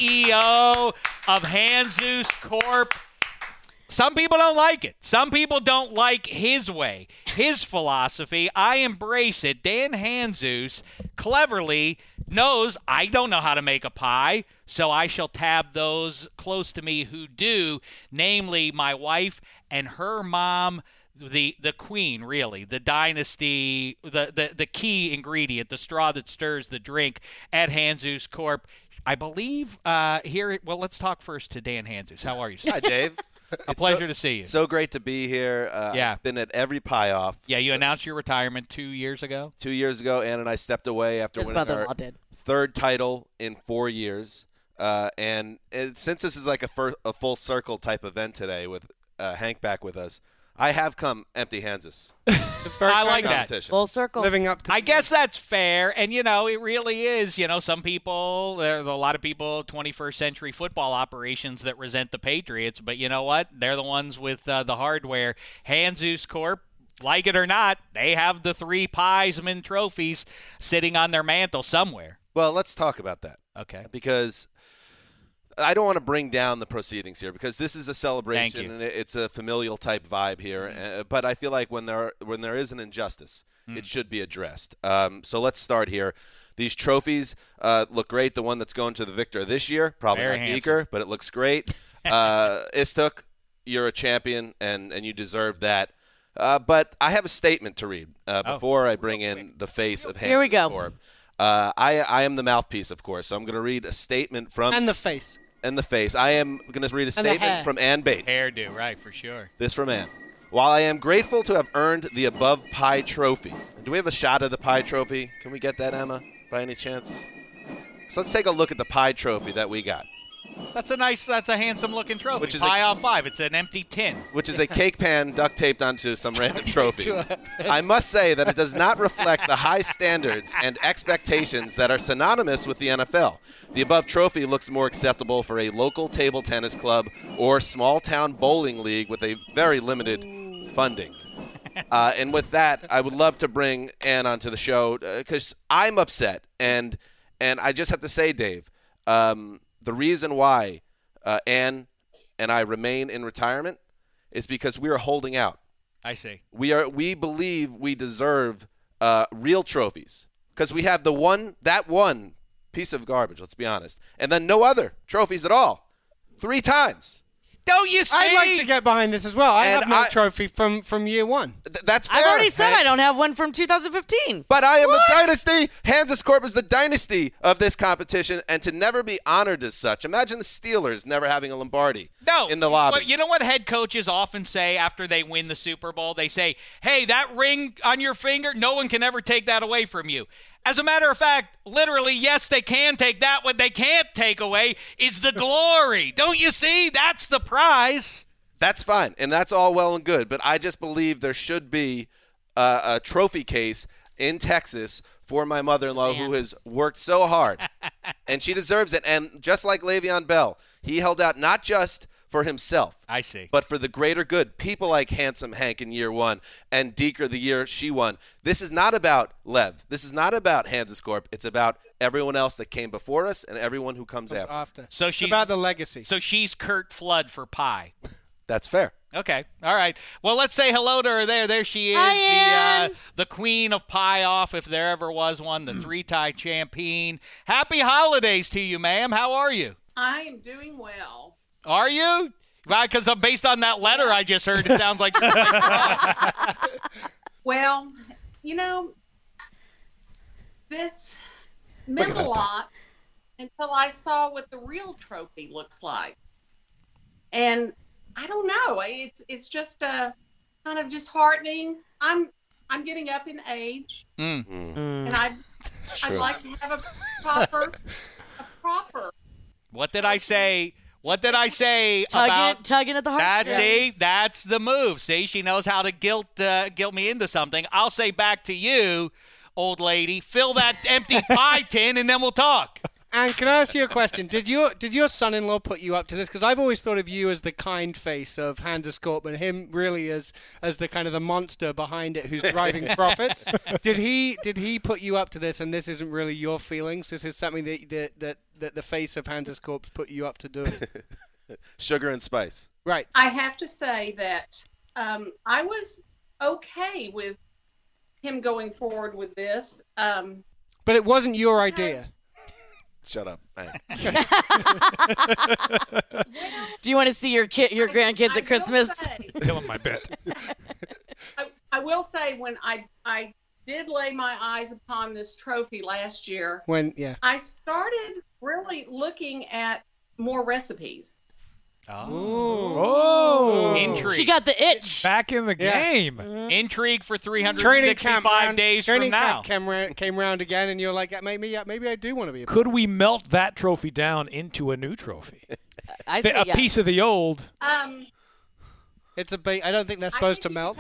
CEO of Hanzus Corp. Some people don't like it. Some people don't like his way, his philosophy. I embrace it. Dan Hanzus cleverly knows I don't know how to make a pie, so I shall tab those close to me who do, namely my wife and her mom, the queen, really, the dynasty, the key ingredient, the straw that stirs the drink at Hanzus Corp. I believe here. Well, let's talk first to Dan Hanzus. How are you, sir? Hi, Dave. A pleasure to see you. So great to be here. Yeah. I've been at every Pie Off. Yeah, you announced your retirement 2 years ago. 2 years ago, Ann and I stepped away after His winning our brother-in-law did. third title in 4 years. And since this is like a full circle type event today with Hank back with us, I have come empty-handed. I like that. Full circle. Living up to I guess that's fair, and it really is. Some people, there's a lot of people, 21st century football operations that resent the Patriots, but you know what? They're the ones with the hardware. Hanzus Corp, like it or not, they have the 3 Piesman trophies sitting on their mantle somewhere. Well, let's talk about that. Okay. Because I don't want to bring down the proceedings here because this is a celebration and it's a familial type vibe here. But I feel like when there is an injustice, it should be addressed. So let's start here. These trophies look great. The one that's going to the victor this year, probably Very not handsome. Deeker, but it looks great. Istuk, you're a champion and you deserve that. But I have a statement to read before I bring in the face of Here we go. Corp. I am the mouthpiece, of course, so I'm going to read a statement from and the face. And the face. I am going to read a statement from Ann Bates. Hairdo, right, for sure. This from Ann. While I am grateful to have earned the above pie trophy. Do we have a shot of the pie trophy? Can we get that, Emma, by any chance? So let's take a look at the pie trophy that we got. That's a handsome-looking trophy. Which is Pie Off 5. It's an empty tin. Which is a cake pan duct taped onto some random trophy. I must say that it does not reflect the high standards and expectations that are synonymous with the NFL. The above trophy looks more acceptable for a local table tennis club or small-town bowling league with a very limited funding. And with that, I would love to bring Ann onto the show because I'm upset. And I just have to say, Dave, the reason why Ann and I remain in retirement is because we are holding out. I see. We believe we deserve real trophies because we have that one piece of garbage, let's be honest, and then no other trophies at all. 3 times. Don't you see? I'd like to get behind this as well. I And have no trophy from year one. That's fair. I've already said Hank. I don't have one from 2015. But I am a dynasty. Kansas Corp is the dynasty of this competition, and to never be honored as such. Imagine the Steelers never having a Lombardi in the lobby. But you know what head coaches often say after they win the Super Bowl? They say, hey, that ring on your finger, no one can ever take that away from you. As a matter of fact, literally, yes, they can take that. What they can't take away is the glory. Don't you see? That's the prize. That's fine, and that's all well and good, but I just believe there should be a trophy case in Texas for my mother-in-law who has worked so hard, and she deserves it. And just like Le'Veon Bell, he held out not just for himself, I see, but for the greater good. People like Handsome Hank in year one and Deeker the year she won. This is not about Lev. This is not about Kansas Corp. It's about everyone else that came before us and everyone who comes after. So it's about the legacy. So she's Kurt Flood for pie. That's fair. Okay. All right. Well, let's say hello to her there. There she is, Hi, the queen of pie off, if there ever was one, the three-time champion. Happy holidays to you, ma'am. How are you? I am doing well. Are you? Because based on that letter I just heard, it sounds like you're Well, you know, this meant a lot until I saw what the real trophy looks like. And I don't know. It's just kind of disheartening. I'm getting up in age, and I'd like to have a proper. What did I say? What did I say about tugging at the heartstrings? See, that's the move. See, she knows how to guilt me into something. I'll say back to you, old lady, fill that empty pie tin, and then we'll talk. And can I ask you a question? Did your son-in-law put you up to this? Because I've always thought of you as the kind face of Kansas Corp, and him really as the kind of the monster behind it who's driving profits. Did he put you up to this? And this isn't really your feelings. This is something that the face of Kansas Corp put you up to do. Sugar and spice. Right. I have to say that I was okay with him going forward with this. But it wasn't your idea. Shut up. Do you want to see your grandkids at Christmas? Killing my bet. I will say when I did lay my eyes upon this trophy last year, I started really looking at more recipes. Oh. Intrigue. She got the itch. Back in the game. Intrigue for 365 days from now. Came round again, and you're like, maybe I do want to be a Could we melt that trophy down into a new trophy? I say a yes. piece of the old. It's a bait. I don't think that's supposed to melt.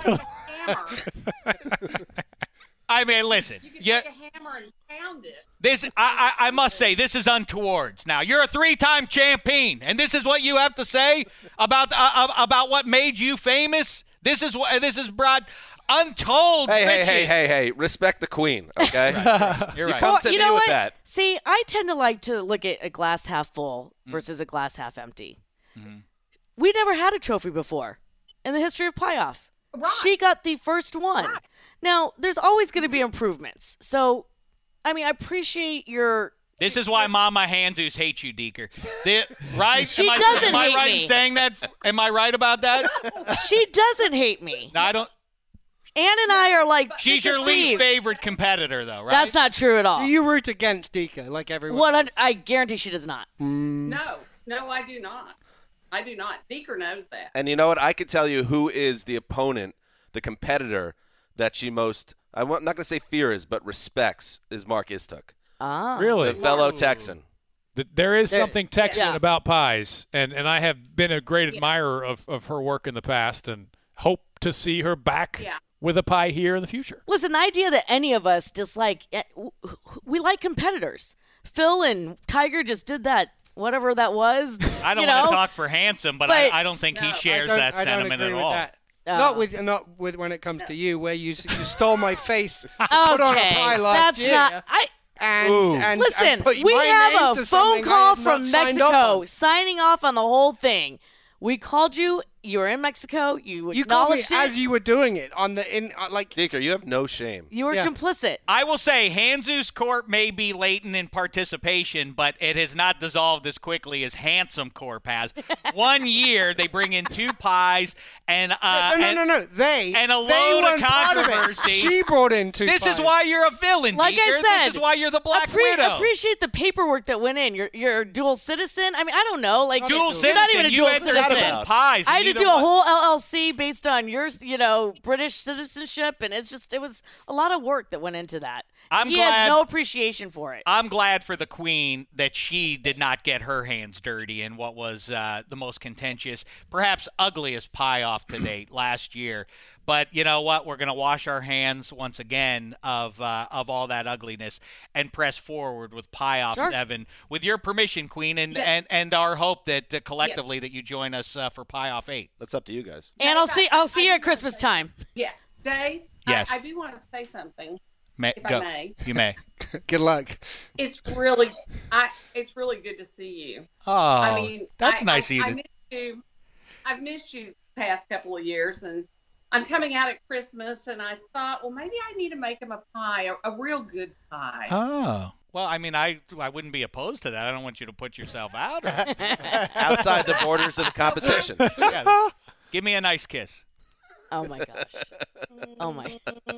I mean, listen. You could take a hammer and pound it. This, I must say, this is untowards. Now, you're a three-time champion, and this is what you have to say about what made you famous. This is brought untold riches. Hey! Respect the queen, okay? You're right. You come to me with that. See, I tend to like to look at a glass half full versus a glass half empty. Mm-hmm. We never had a trophy before in the history of Pie Off. Right. She got the first one. Right. Now, there's always going to be improvements. So, I mean, I appreciate your... This is why Mama Hanzus hates you, Deeker. Right? She doesn't am I hate right me. in saying that? Am I right about that? She doesn't hate me. No, I don't. Ann and I are like... She's your least favorite competitor, though, right? That's not true at all. Do you root against Deeker like everyone else? I guarantee she does not. No, I do not. I do not. Deeker knows that. And you know what? I could tell you who is the opponent, the competitor that she most, I'm not going to say fears, but respects, is Mark Istuk. Ah. Really? The fellow Texan. There is something Texan about pies, and I have been a great admirer of her work in the past and hope to see her back with a pie here in the future. Listen, the idea that any of us dislike, we like competitors. Phil and Tiger just did that. Whatever that was. I don't want to talk for Handsome, but I don't think he shares that I don't sentiment agree at with all. that. Not with when it comes to you, where you stole my face to put on a pie last year. Not. Listen, put we my have name a to phone something I call have from not signed off Mexico on. signing off on the whole thing. We called you You were in Mexico. You You called me acknowledged it. as you were doing it on the like. Deeker, you have no shame. You were complicit. I will say Jesus Corp may be latent in participation, but it has not dissolved as quickly as Handsome Corp has. 1 year, they bring in 2 pies and No. and a load of controversy. She brought in 2 This pies. is why you're a villain, Like I Deeker. said, This is why you're the Black Widow. Appreciate the paperwork that went in. You're a dual citizen. I mean, I don't know. Like Dual you're not citizen. even a You dual entered citizen. in pies. I had to Neither do a one- whole LLC based on your, British citizenship, and it was a lot of work that went into that. He has no appreciation for it. I'm glad for the Queen that she did not get her hands dirty in what was the most contentious, perhaps ugliest pie off to date last year. But you know what? We're going to wash our hands once again of all that ugliness and press forward with Pie Off 7. With your permission, Queen, and our hope that collectively that you join us for Pie Off 8. That's up to you guys. And I'll see you at Christmas time. Yeah, Dave. Yes. I do want to say something. If Go. I may. You may. Good luck. It's really good to see you. Oh, I mean, that's nice of you. I missed you. I've missed you the past couple of years, and I'm coming out at Christmas, and I thought, well, maybe I need to make him a pie, a real good pie. Oh. Well, I mean, I wouldn't be opposed to that. I don't want you to put yourself out. Outside the borders of the competition. Yeah. Give me a nice kiss. Oh, my gosh. Oh, my.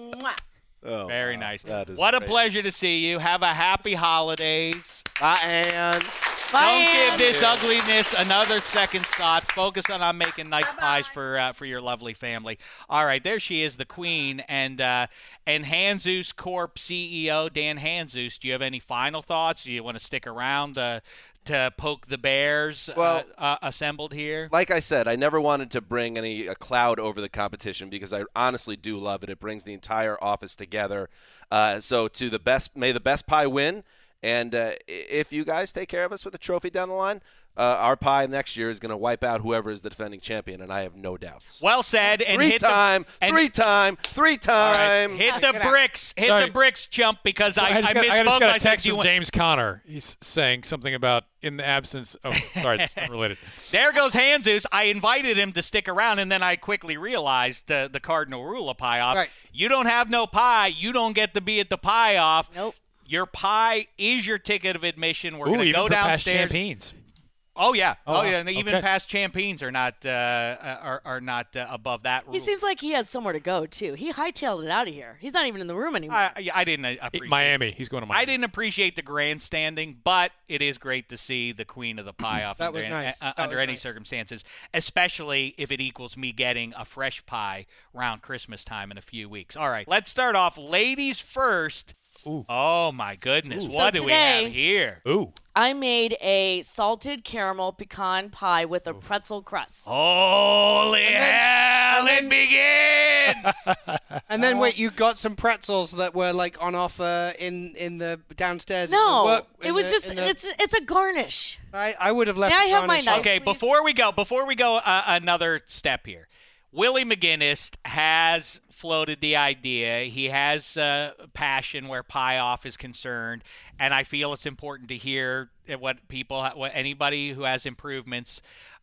Oh, very nice. That is what a great. pleasure to see you. Have a happy holidays. Bye, Ann. Don't give this ugliness another second thought. Focus on making nice pies for your lovely family. All right, there she is, the Queen, and Hanzus Corp CEO Dan Hanzus. Do you have any final thoughts? Do you want to stick around to poke the bears assembled here? Like I said, I never wanted to bring a cloud over the competition because I honestly do love it. It brings the entire office together. So to the best, may the best pie win. And if you guys take care of us with a trophy down the line, our pie next year is going to wipe out whoever is the defending champion, and I have no doubts. Well said. And three time. Right, hit the bricks, chump, because So I just misspoke. got a text from James Conner. He's saying something about in the absence. Oh, sorry, it's unrelated. There goes Hanzus. I invited him to stick around, and then I quickly realized the cardinal rule of Pie Off. Right. You don't have no pie. You don't get to be at the Pie Off. Nope. Your pie is your ticket of admission. We're Ooh, going to even go for past downstairs. champions. Oh yeah, Oh, yeah. And even okay. past champions are not above that rule. He seems like he has somewhere to go, too. He hightailed it out of here. He's not even in the room anymore. I didn't appreciate Miami. He's going to Miami. I didn't appreciate the grandstanding, but it is great to see the Queen of the Pie Off That was nice. That under was any nice. circumstances, especially if it equals me getting a fresh pie around Christmas time in a few weeks. All right, let's start off ladies first. Ooh. Oh my goodness, Ooh. what So do we have today- here? Ooh. I made a salted caramel pecan pie with a pretzel crust. Holy hell, it begins! And then wait, you got some pretzels that were like on offer in the downstairs. No, it was just it's a garnish. I would have left. May I the have my garnish knife? out. Okay, before we go, another step here. Willie McGinnis has floated the idea. He has passion where Pie Off is concerned, and I feel it's important to hear what anybody who has improvements.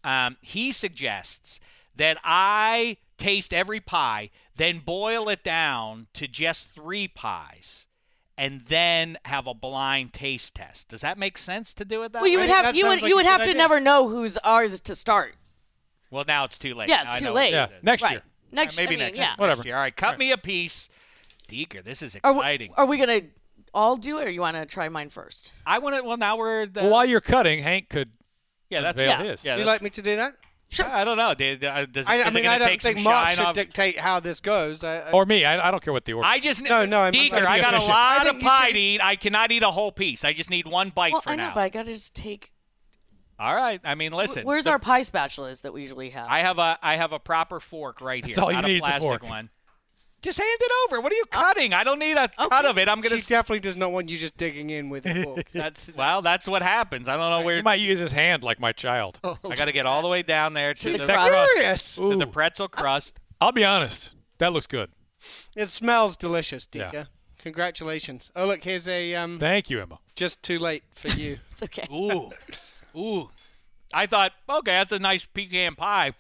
He suggests that I taste every pie, then boil it down to just 3 pies, and then have a blind taste test. Does that make sense to do it that Well, you way? would have you would have to never know whose ours to start. Well, now it's too late. Yeah, Now it's I too know late. what Yeah, it is. next Right. year. Next, Maybe I mean, next yeah. year. Whatever. All right, cut me a piece. Deeker, this is Are exciting. we gonna all do it, or you want to try mine first? I want to. Well, now we're. Well, while you're cutting, Hank could Yeah, that's unveil yeah. his. Yeah, Would you that's- like me to do that? Sure. I don't know. Does I is mean, it I gonna don't take think some Mark shine should off? dictate how this goes. Or me. I don't care what the order. I just No, I mean, Deeker, let I me got a finish it. I lot of think you pie should- to eat. I cannot eat a whole piece. I just need one bite Well, for I know, now. but I gotta just take. All right. I mean, listen. Where's our pie spatulas that we usually have? I have a proper fork right here. That's all you not need a is a plastic fork. one. Just hand it over. What are you cutting? I don't need a cut of it. I'm gonna. She definitely does not want you just digging in with a fork. That's That's what happens. I don't know where. He might use his hand like my child. I got to get all the way down there to the the, crust. serious. to the Ooh. pretzel crust. I'll be honest. That looks good. It smells delicious, Yeah. Deeker. Congratulations. Oh look, here's a Thank you, Emma. just too late for you. It's okay. Ooh. I thought, okay, that's a nice pecan pie.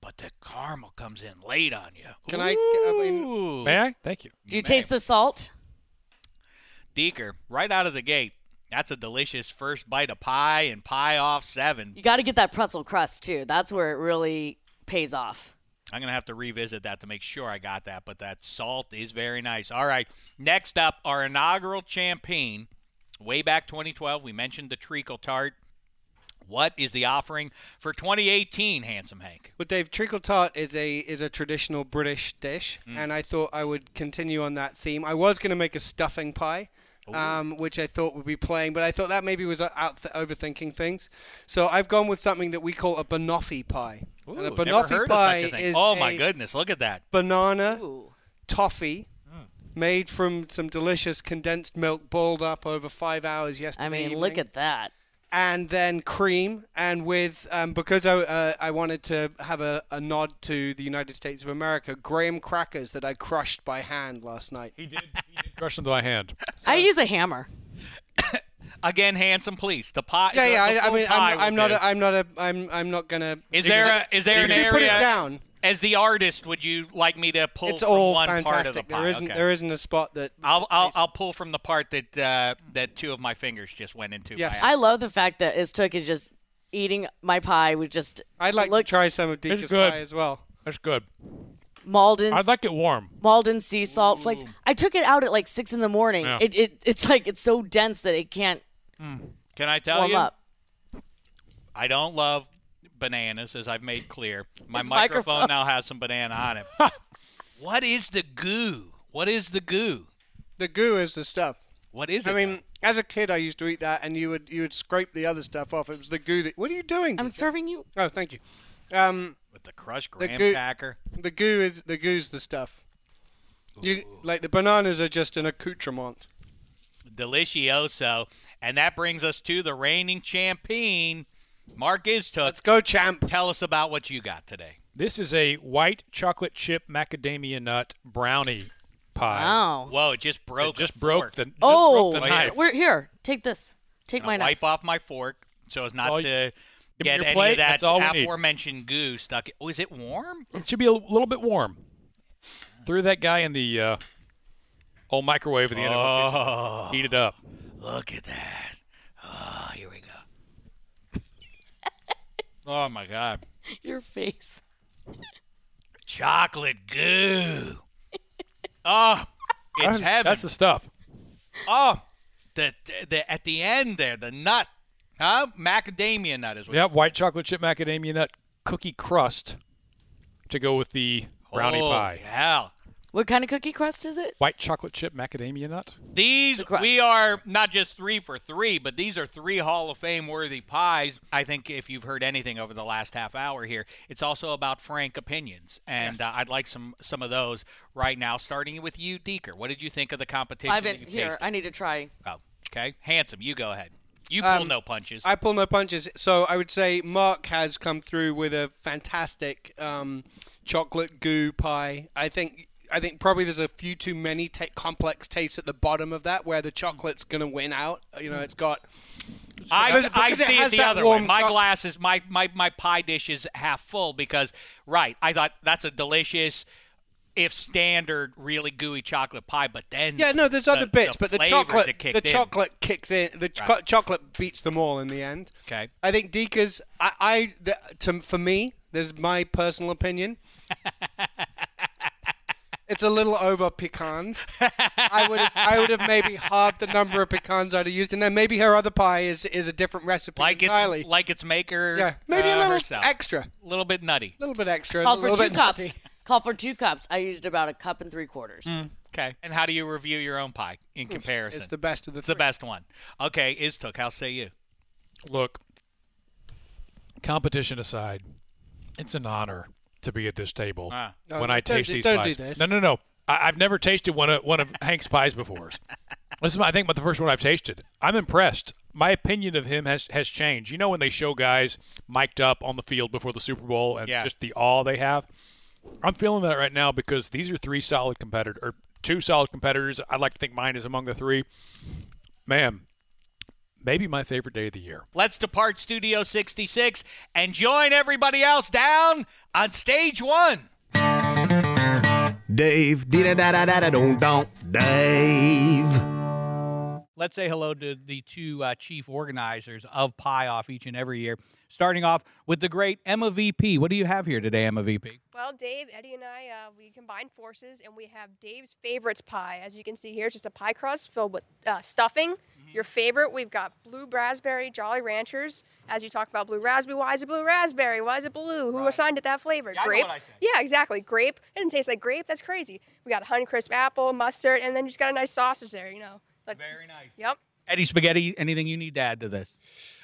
but the caramel comes in late on you. Can I mean, may I? Thank you. Do you taste the salt? Deeker, right out of the gate, that's a delicious first bite of pie and pie off 7. You got to get that pretzel crust, too. That's where it really pays off. I'm going to have to revisit that to make sure I got that, but that salt is very nice. All right, next up, our inaugural champagne. Way back 2012, we mentioned the treacle tart. What is the offering for 2018, Handsome Hank? Well, Dave, treacle tart is a traditional British dish, and I thought I would continue on that theme. I was going to make a stuffing pie, which I thought would be playing, but I thought that maybe was overthinking things. So I've gone with something that we call a banoffee pie. Ooh, and a never banoffee heard pie of such a thing. is Oh, my goodness, look at that. Banana toffee made from some delicious condensed milk boiled up over 5 hours yesterday evening. Look at that. And then cream, and with because I wanted to have a nod to the United States of America, graham crackers that I crushed by hand last night. He did crush them by hand. I use a hammer. Again, Handsome, please. The pie. Yeah. The I mean, pie I'm will not gonna. Is there an area? Put it down. As the artist, would you like me to pull It's from all one fantastic. part of the pie? There isn't a spot that I'll pull from the part that 2 of my fingers just went into. Yes. I love the fact that Istuk is just eating my pie with just. I'd like to try some of Dika's pie as well. That's good. Malden's. I'd like it warm. Malden sea salt flakes. I took it out at like 6 in the morning. Yeah. It's like it's so dense that it can't. Can I tell warm you? up. I don't love bananas, as I've made clear. My This microphone microphone. now has some banana on it. What is the goo? What is the goo? The goo is the stuff. What is it? I mean, as a kid, I used to eat that, and you would scrape the other stuff off. It was the goo. What are you doing? I'm serving you. Oh, thank you. With the crushed graham cracker. The goo's the stuff. You like the bananas are just an accoutrement. Delicioso. And that brings us to the reigning champion, Mark Istuk. Let's go, champ. Tell us about what you got today. This is a white chocolate chip macadamia nut brownie pie. Wow. Whoa, it just broke. It just a broke fork. the Oh, knife. we're here. Take this. Take my knife. Wipe off my fork so as not All to Give me get your any plate. of that That's all we need. aforementioned goo stuck. Oh, is it warm? It should be a little bit warm. Threw that guy in the old microwave at the end of the kitchen. Heat it up. Look at that. Oh, here we go. Oh, my God. Your face. Chocolate goo. Oh, it's heaven. That's the stuff. Oh, the at the end there, the nut. Huh? Macadamia nut is what Yep, white chocolate chip macadamia nut cookie crust to go with the brownie pie. Hell. What kind of cookie crust is it? White chocolate chip macadamia nut. These, we are not just 3 for 3, but these are 3 Hall of Fame worthy pies. I think if you've heard anything over the last half hour here, it's also about frank opinions. And I'd like some of those right now, starting with you, Deeker. What did you think of the competition? I need to try. Oh, okay. Handsome, you go ahead. You pull no punches. I pull no punches. So I would say Mark has come through with a fantastic chocolate goo pie. I think probably there's a few too many complex tastes at the bottom of that where the chocolate's going to win out. You know, it's got... I see it the other way. My warm glass is, my pie dish is half full because, I thought that's a delicious, if standard, really gooey chocolate pie, but then... Yeah, no, there's other bits, but the chocolate kicks in. The chocolate beats them all in the end. Okay. I think Deeka's... for me, this is my personal opinion... It's a little over pecanned. I would have maybe halved the number of pecans I'd have used, and then maybe her other pie is a different recipe entirely. Like its maker. Yeah, maybe a little herself. extra. A little bit nutty. A little bit extra. Call a for little 2 bit cups. nutty. Call for 2 cups. I used about 1 3/4 cups. Okay. And how do you review your own pie in comparison? It's the best of the It's the best one. Okay, Istuk, how say you? Look, competition aside, it's an honor to be at this table when I taste these don't pies. do this. No. I've never tasted one of Hank's pies before. This is, I think, the first one I've tasted. I'm impressed. My opinion of him has changed. You know when they show guys mic'd up on the field before the Super Bowl and just the awe they have? I'm feeling that right now because these are 2 solid competitors. I'd like to think mine is among the 3. Man, maybe my favorite day of the year. Let's depart Studio 66 and join everybody else down on stage 1. Dave, dee-da-da-da-da-don't, Dave. Let's say hello to the two chief organizers of Pie Off each and every year, starting off with the great Emma VP. What do you have here today, Emma VP? Well, Dave, Eddie, and I, we combined forces, and we have Dave's favorites pie. As you can see here, it's just a pie crust filled with stuffing. Your favorite, we've got blue raspberry Jolly Ranchers. As you talk about blue raspberry, why is it blue raspberry? Why is it blue? Who assigned it that flavor? Yeah, Grape? I know what I said. Yeah, exactly. Grape. It doesn't taste like grape. That's crazy. We got Honeycrisp apple, mustard, and then you just got a nice sausage there, you know. Like, very nice. Yep. Eddie Spaghetti, anything you need to add to this?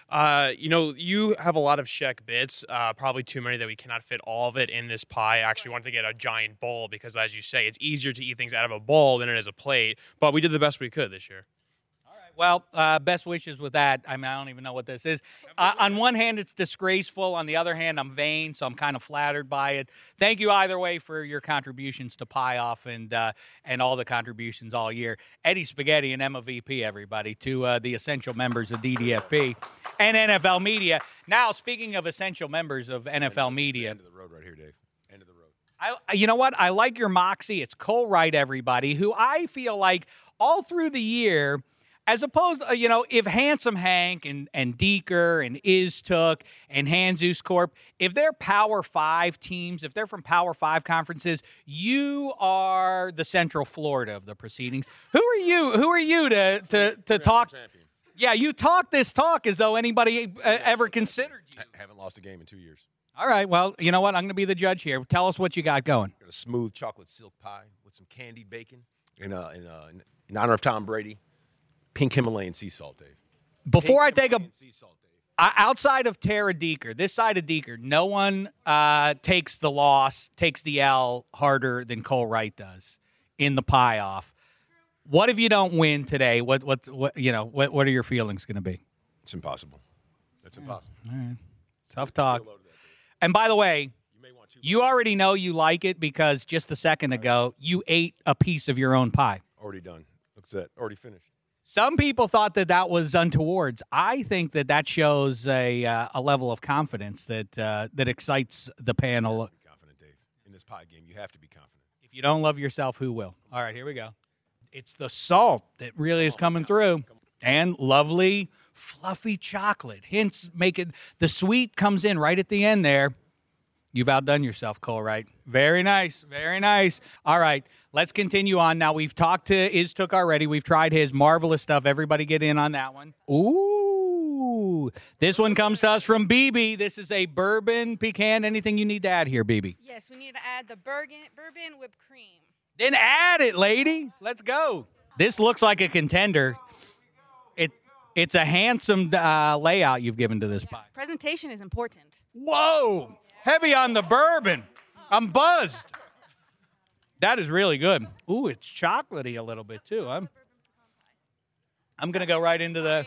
You have a lot of Sheck bits, probably too many that we cannot fit all of it in this pie. I actually wanted to get a giant bowl because, as you say, it's easier to eat things out of a bowl than it is a plate. But we did the best we could this year. Well, best wishes with that. I mean, I don't even know what this is. On one hand, it's disgraceful. On the other hand, I'm vain, so I'm kind of flattered by it. Thank you either way for your contributions to Pie Off and all the contributions all year. Eddie Spaghetti and Emma VP, everybody, to the essential members of DDFP and NFL Media. Now, speaking of essential members of NFL Media. End of the road right here, Dave. End of the road. You know what? I like your moxie. It's Cole Wright, everybody, who I feel like all through the year – as opposed, if Handsome Hank and Deeker and Iztook and Hanzus Corp, if they're Power 5 teams, if they're from Power 5 conferences, you are the Central Florida of the proceedings. Who are you to talk? Yeah, you talk this talk as though anybody ever considered you. I haven't lost a game in 2 years. All right, well, you know what? I'm going to be the judge here. Tell us what you got going. Got a smooth chocolate silk pie with some candied bacon in honor of Tom Brady. Pink Himalayan sea salt, Dave. Before I take outside of Tara Deeker, this side of Deeker, no one takes the loss, takes the L harder than Cole Wright does in the Pie Off. What if you don't win today? What are your feelings going to be? It's impossible. It's impossible. All right. Tough talk. And by the way, you already know you like it because just a second ago you ate a piece of your own pie. Already done. Looks at already finished. Some people thought that was untowards. I think that shows a level of confidence that excites the panel. You have to be confident, Dave. In this pie game, you have to be confident. If you don't love yourself, who will? All right, here we go. It's the salt that really is coming through. And lovely, fluffy chocolate. Hints make it, the sweet comes in right at the end there. You've outdone yourself, Cole Wright. Very nice. Very nice. All right, let's continue on. Now, we've talked to Iztook already. We've tried his marvelous stuff. Everybody get in on that one. Ooh. This one comes to us from BB. This is a bourbon pecan. Anything you need to add here, BB? Yes, we need to add the bourbon whipped cream. Then add it, lady. Let's go. This looks like a contender. It's a handsome layout you've given to this pie. Presentation is important. Whoa. Heavy on the bourbon. I'm buzzed. That is really good. Ooh, it's chocolatey a little bit, too. I'm going to go right into the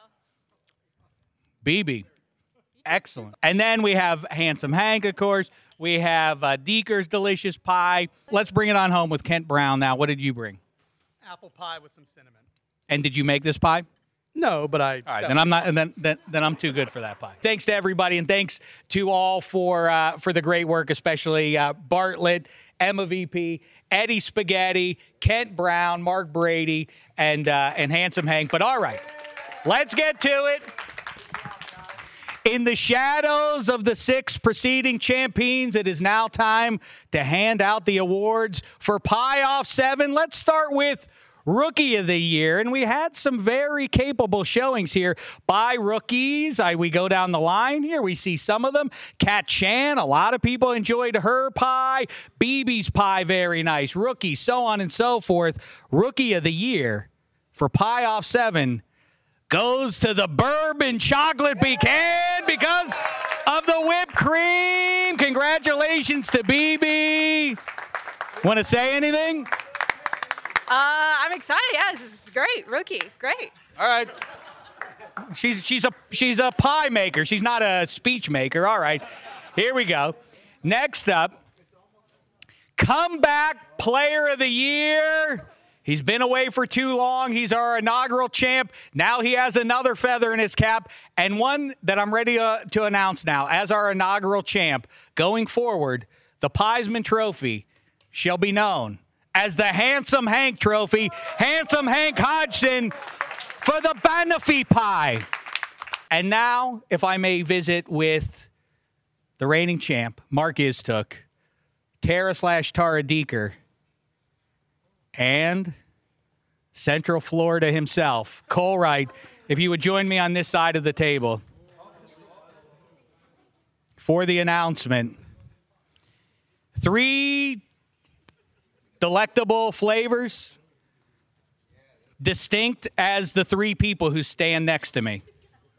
BB. Excellent. And then we have Handsome Hank, of course. We have Deeker's Delicious Pie. Let's bring it on home with Kent Brown now. What did you bring? Apple pie with some cinnamon. And did you make this pie? No, but I. All right, then I'm not. And then I'm too good for that pie. Thanks to everybody, and thanks to all for the great work, especially Bartlett, Emma VP, Eddie Spaghetti, Kent Brown, Mark Brady, and Handsome Hank. But all right, let's get to it. In the shadows of the 6 preceding champions, it is now time to hand out the awards for Pie Off 7. Let's start with Rookie of the Year, and we had some very capable showings here by rookies. We go down the line here. We see some of them. Kat Chan, a lot of people enjoyed her pie. BB's pie, very nice. Rookie, so on and so forth. Rookie of the Year for Pie Off 7 goes to the bourbon chocolate pecan because of the whipped cream. Congratulations to BB. Want to say anything? I'm excited. Yeah, this is great. Rookie. Great. All right. She's a pie maker. She's not a speech maker. All right. Here we go. Next up, Comeback Player of the Year. He's been away for too long. He's our inaugural champ. Now he has another feather in his cap, and one that I'm ready to announce now as our inaugural champ. Going forward, the Piesman Trophy shall be known as the Handsome Hank Trophy. Handsome Hank Hodgson for the Banoffee pie. And now, if I may visit with the reigning champ, Mark Iztuk, Tara/Tara Deeker, and Central Florida himself, Cole Wright, if you would join me on this side of the table for the announcement. 3 delectable flavors, distinct as the 3 people who stand next to me.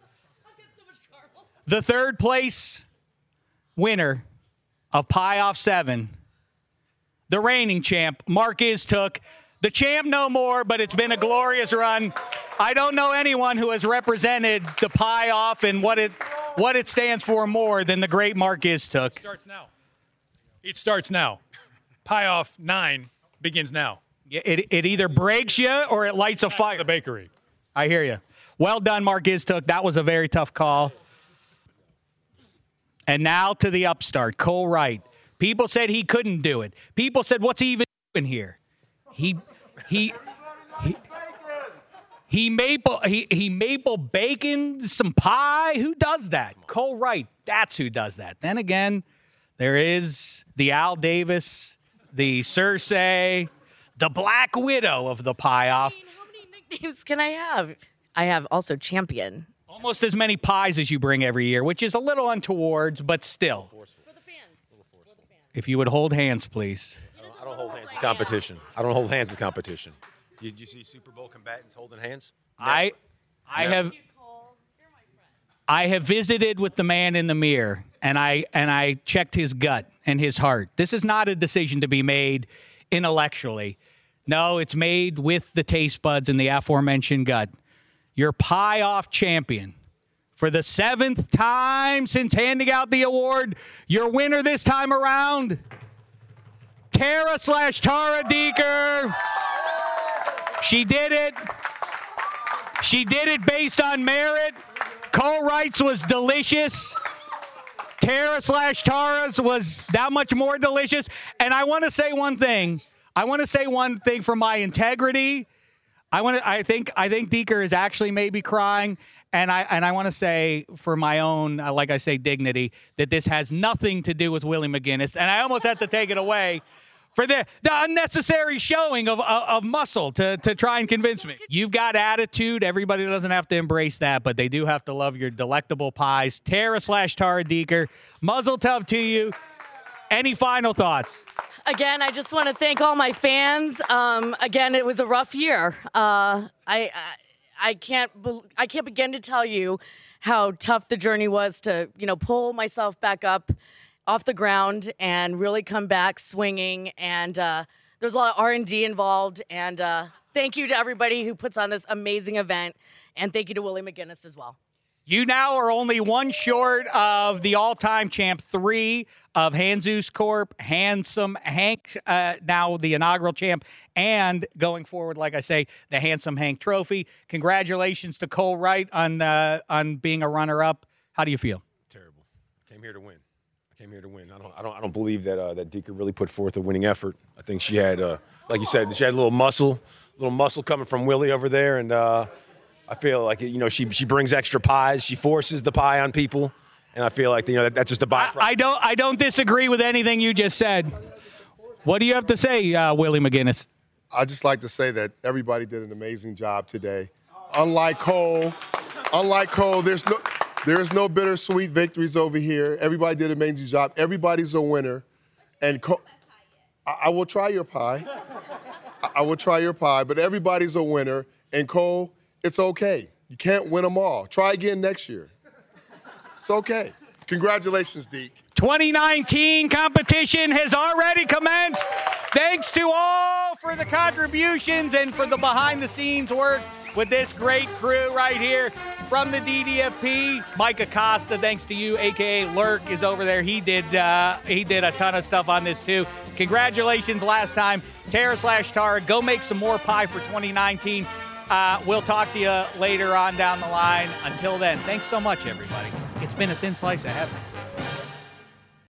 The third place winner of Pie Off 7, the reigning champ, Mark Iztuk. The champ no more, but it's been a glorious run. I don't know anyone who has represented the Pie Off and what it stands for more than the great Mark Iztuk. It starts now. Pie Off 9 begins now. It either breaks you or it lights a fire. The bakery. I hear you. Well done, Mark Iztuk. That was a very tough call. And now to the upstart, Cole Wright. People said he couldn't do it. People said, what's he even doing here? He maple bacon some pie. Who does that? Cole Wright. That's who does that. Then again, there is the Al Davis, the Cersei, the Black Widow of the Pie Off. How many nicknames can I have? I have also champion. Almost as many pies as you bring every year, which is a little untoward, but still. For the fans. If you would hold hands, please. I don't hold hands with competition. I don't hold hands with competition. Did you see Super Bowl combatants holding hands? I have visited with the man in the mirror, and I checked his gut and his heart. This is not a decision to be made intellectually. No, it's made with the taste buds and the aforementioned gut. Your Pie Off champion for the 7th time since handing out the award. Your winner this time around, Tara/Tara Deeker. She did it. She did it based on merit. Cole Wright's was delicious. Tara/Tara's was that much more delicious. And I want to say one thing. For my integrity. I think Deeker is actually maybe crying, and I want to say for my own, like I say, dignity, that this has nothing to do with Willie McGinnis, and I almost have to take it away for the unnecessary showing of muscle to try and convince me. You've got attitude. Everybody doesn't have to embrace that, but they do have to love your delectable pies. Tara/Tara Deeker, muzzle tov to you. Any final thoughts? Again, I just want to thank all my fans. Again, it was a rough year. I can't begin to tell you how tough the journey was to, pull myself back up off the ground and really come back swinging. And there's a lot of R&D involved. And thank you to everybody who puts on this amazing event. And thank you to Willie McGinnis as well. You now are only one short of the all-time champ, 3 of Hanzus Corp, Handsome Hank, now the inaugural champ, and going forward, like I say, the Handsome Hank Trophy. Congratulations to Cole Wright on being a runner-up. How do you feel? Terrible. Came here to win. I don't believe that that Deeker really put forth a winning effort. I think she had, like you said, she had a little muscle coming from Willie over there, and I feel like she brings extra pies. She forces the pie on people, and I feel like that's just a byproduct. I don't disagree with anything you just said. What do you have to say, Willie McGinnis? I just like to say that everybody did an amazing job today. Unlike Cole, there is no bittersweet victories over here. Everybody did an amazing job. Everybody's a winner, and I will try your pie. I will try your pie, but everybody's a winner, and Cole. It's okay. You can't win them all. Try again next year. It's okay. Congratulations, Deke. 2019 competition has already commenced. Thanks to all for the contributions and for the behind-the-scenes work with this great crew right here from the DDFP. Mike Acosta, thanks to you, a.k.a. Lurk, is over there. He did a ton of stuff on this, too. Congratulations last time. Tara/Tara, go make some more pie for 2019. We'll talk to you later on down the line. Until then, thanks so much, everybody. It's been a thin slice of heaven.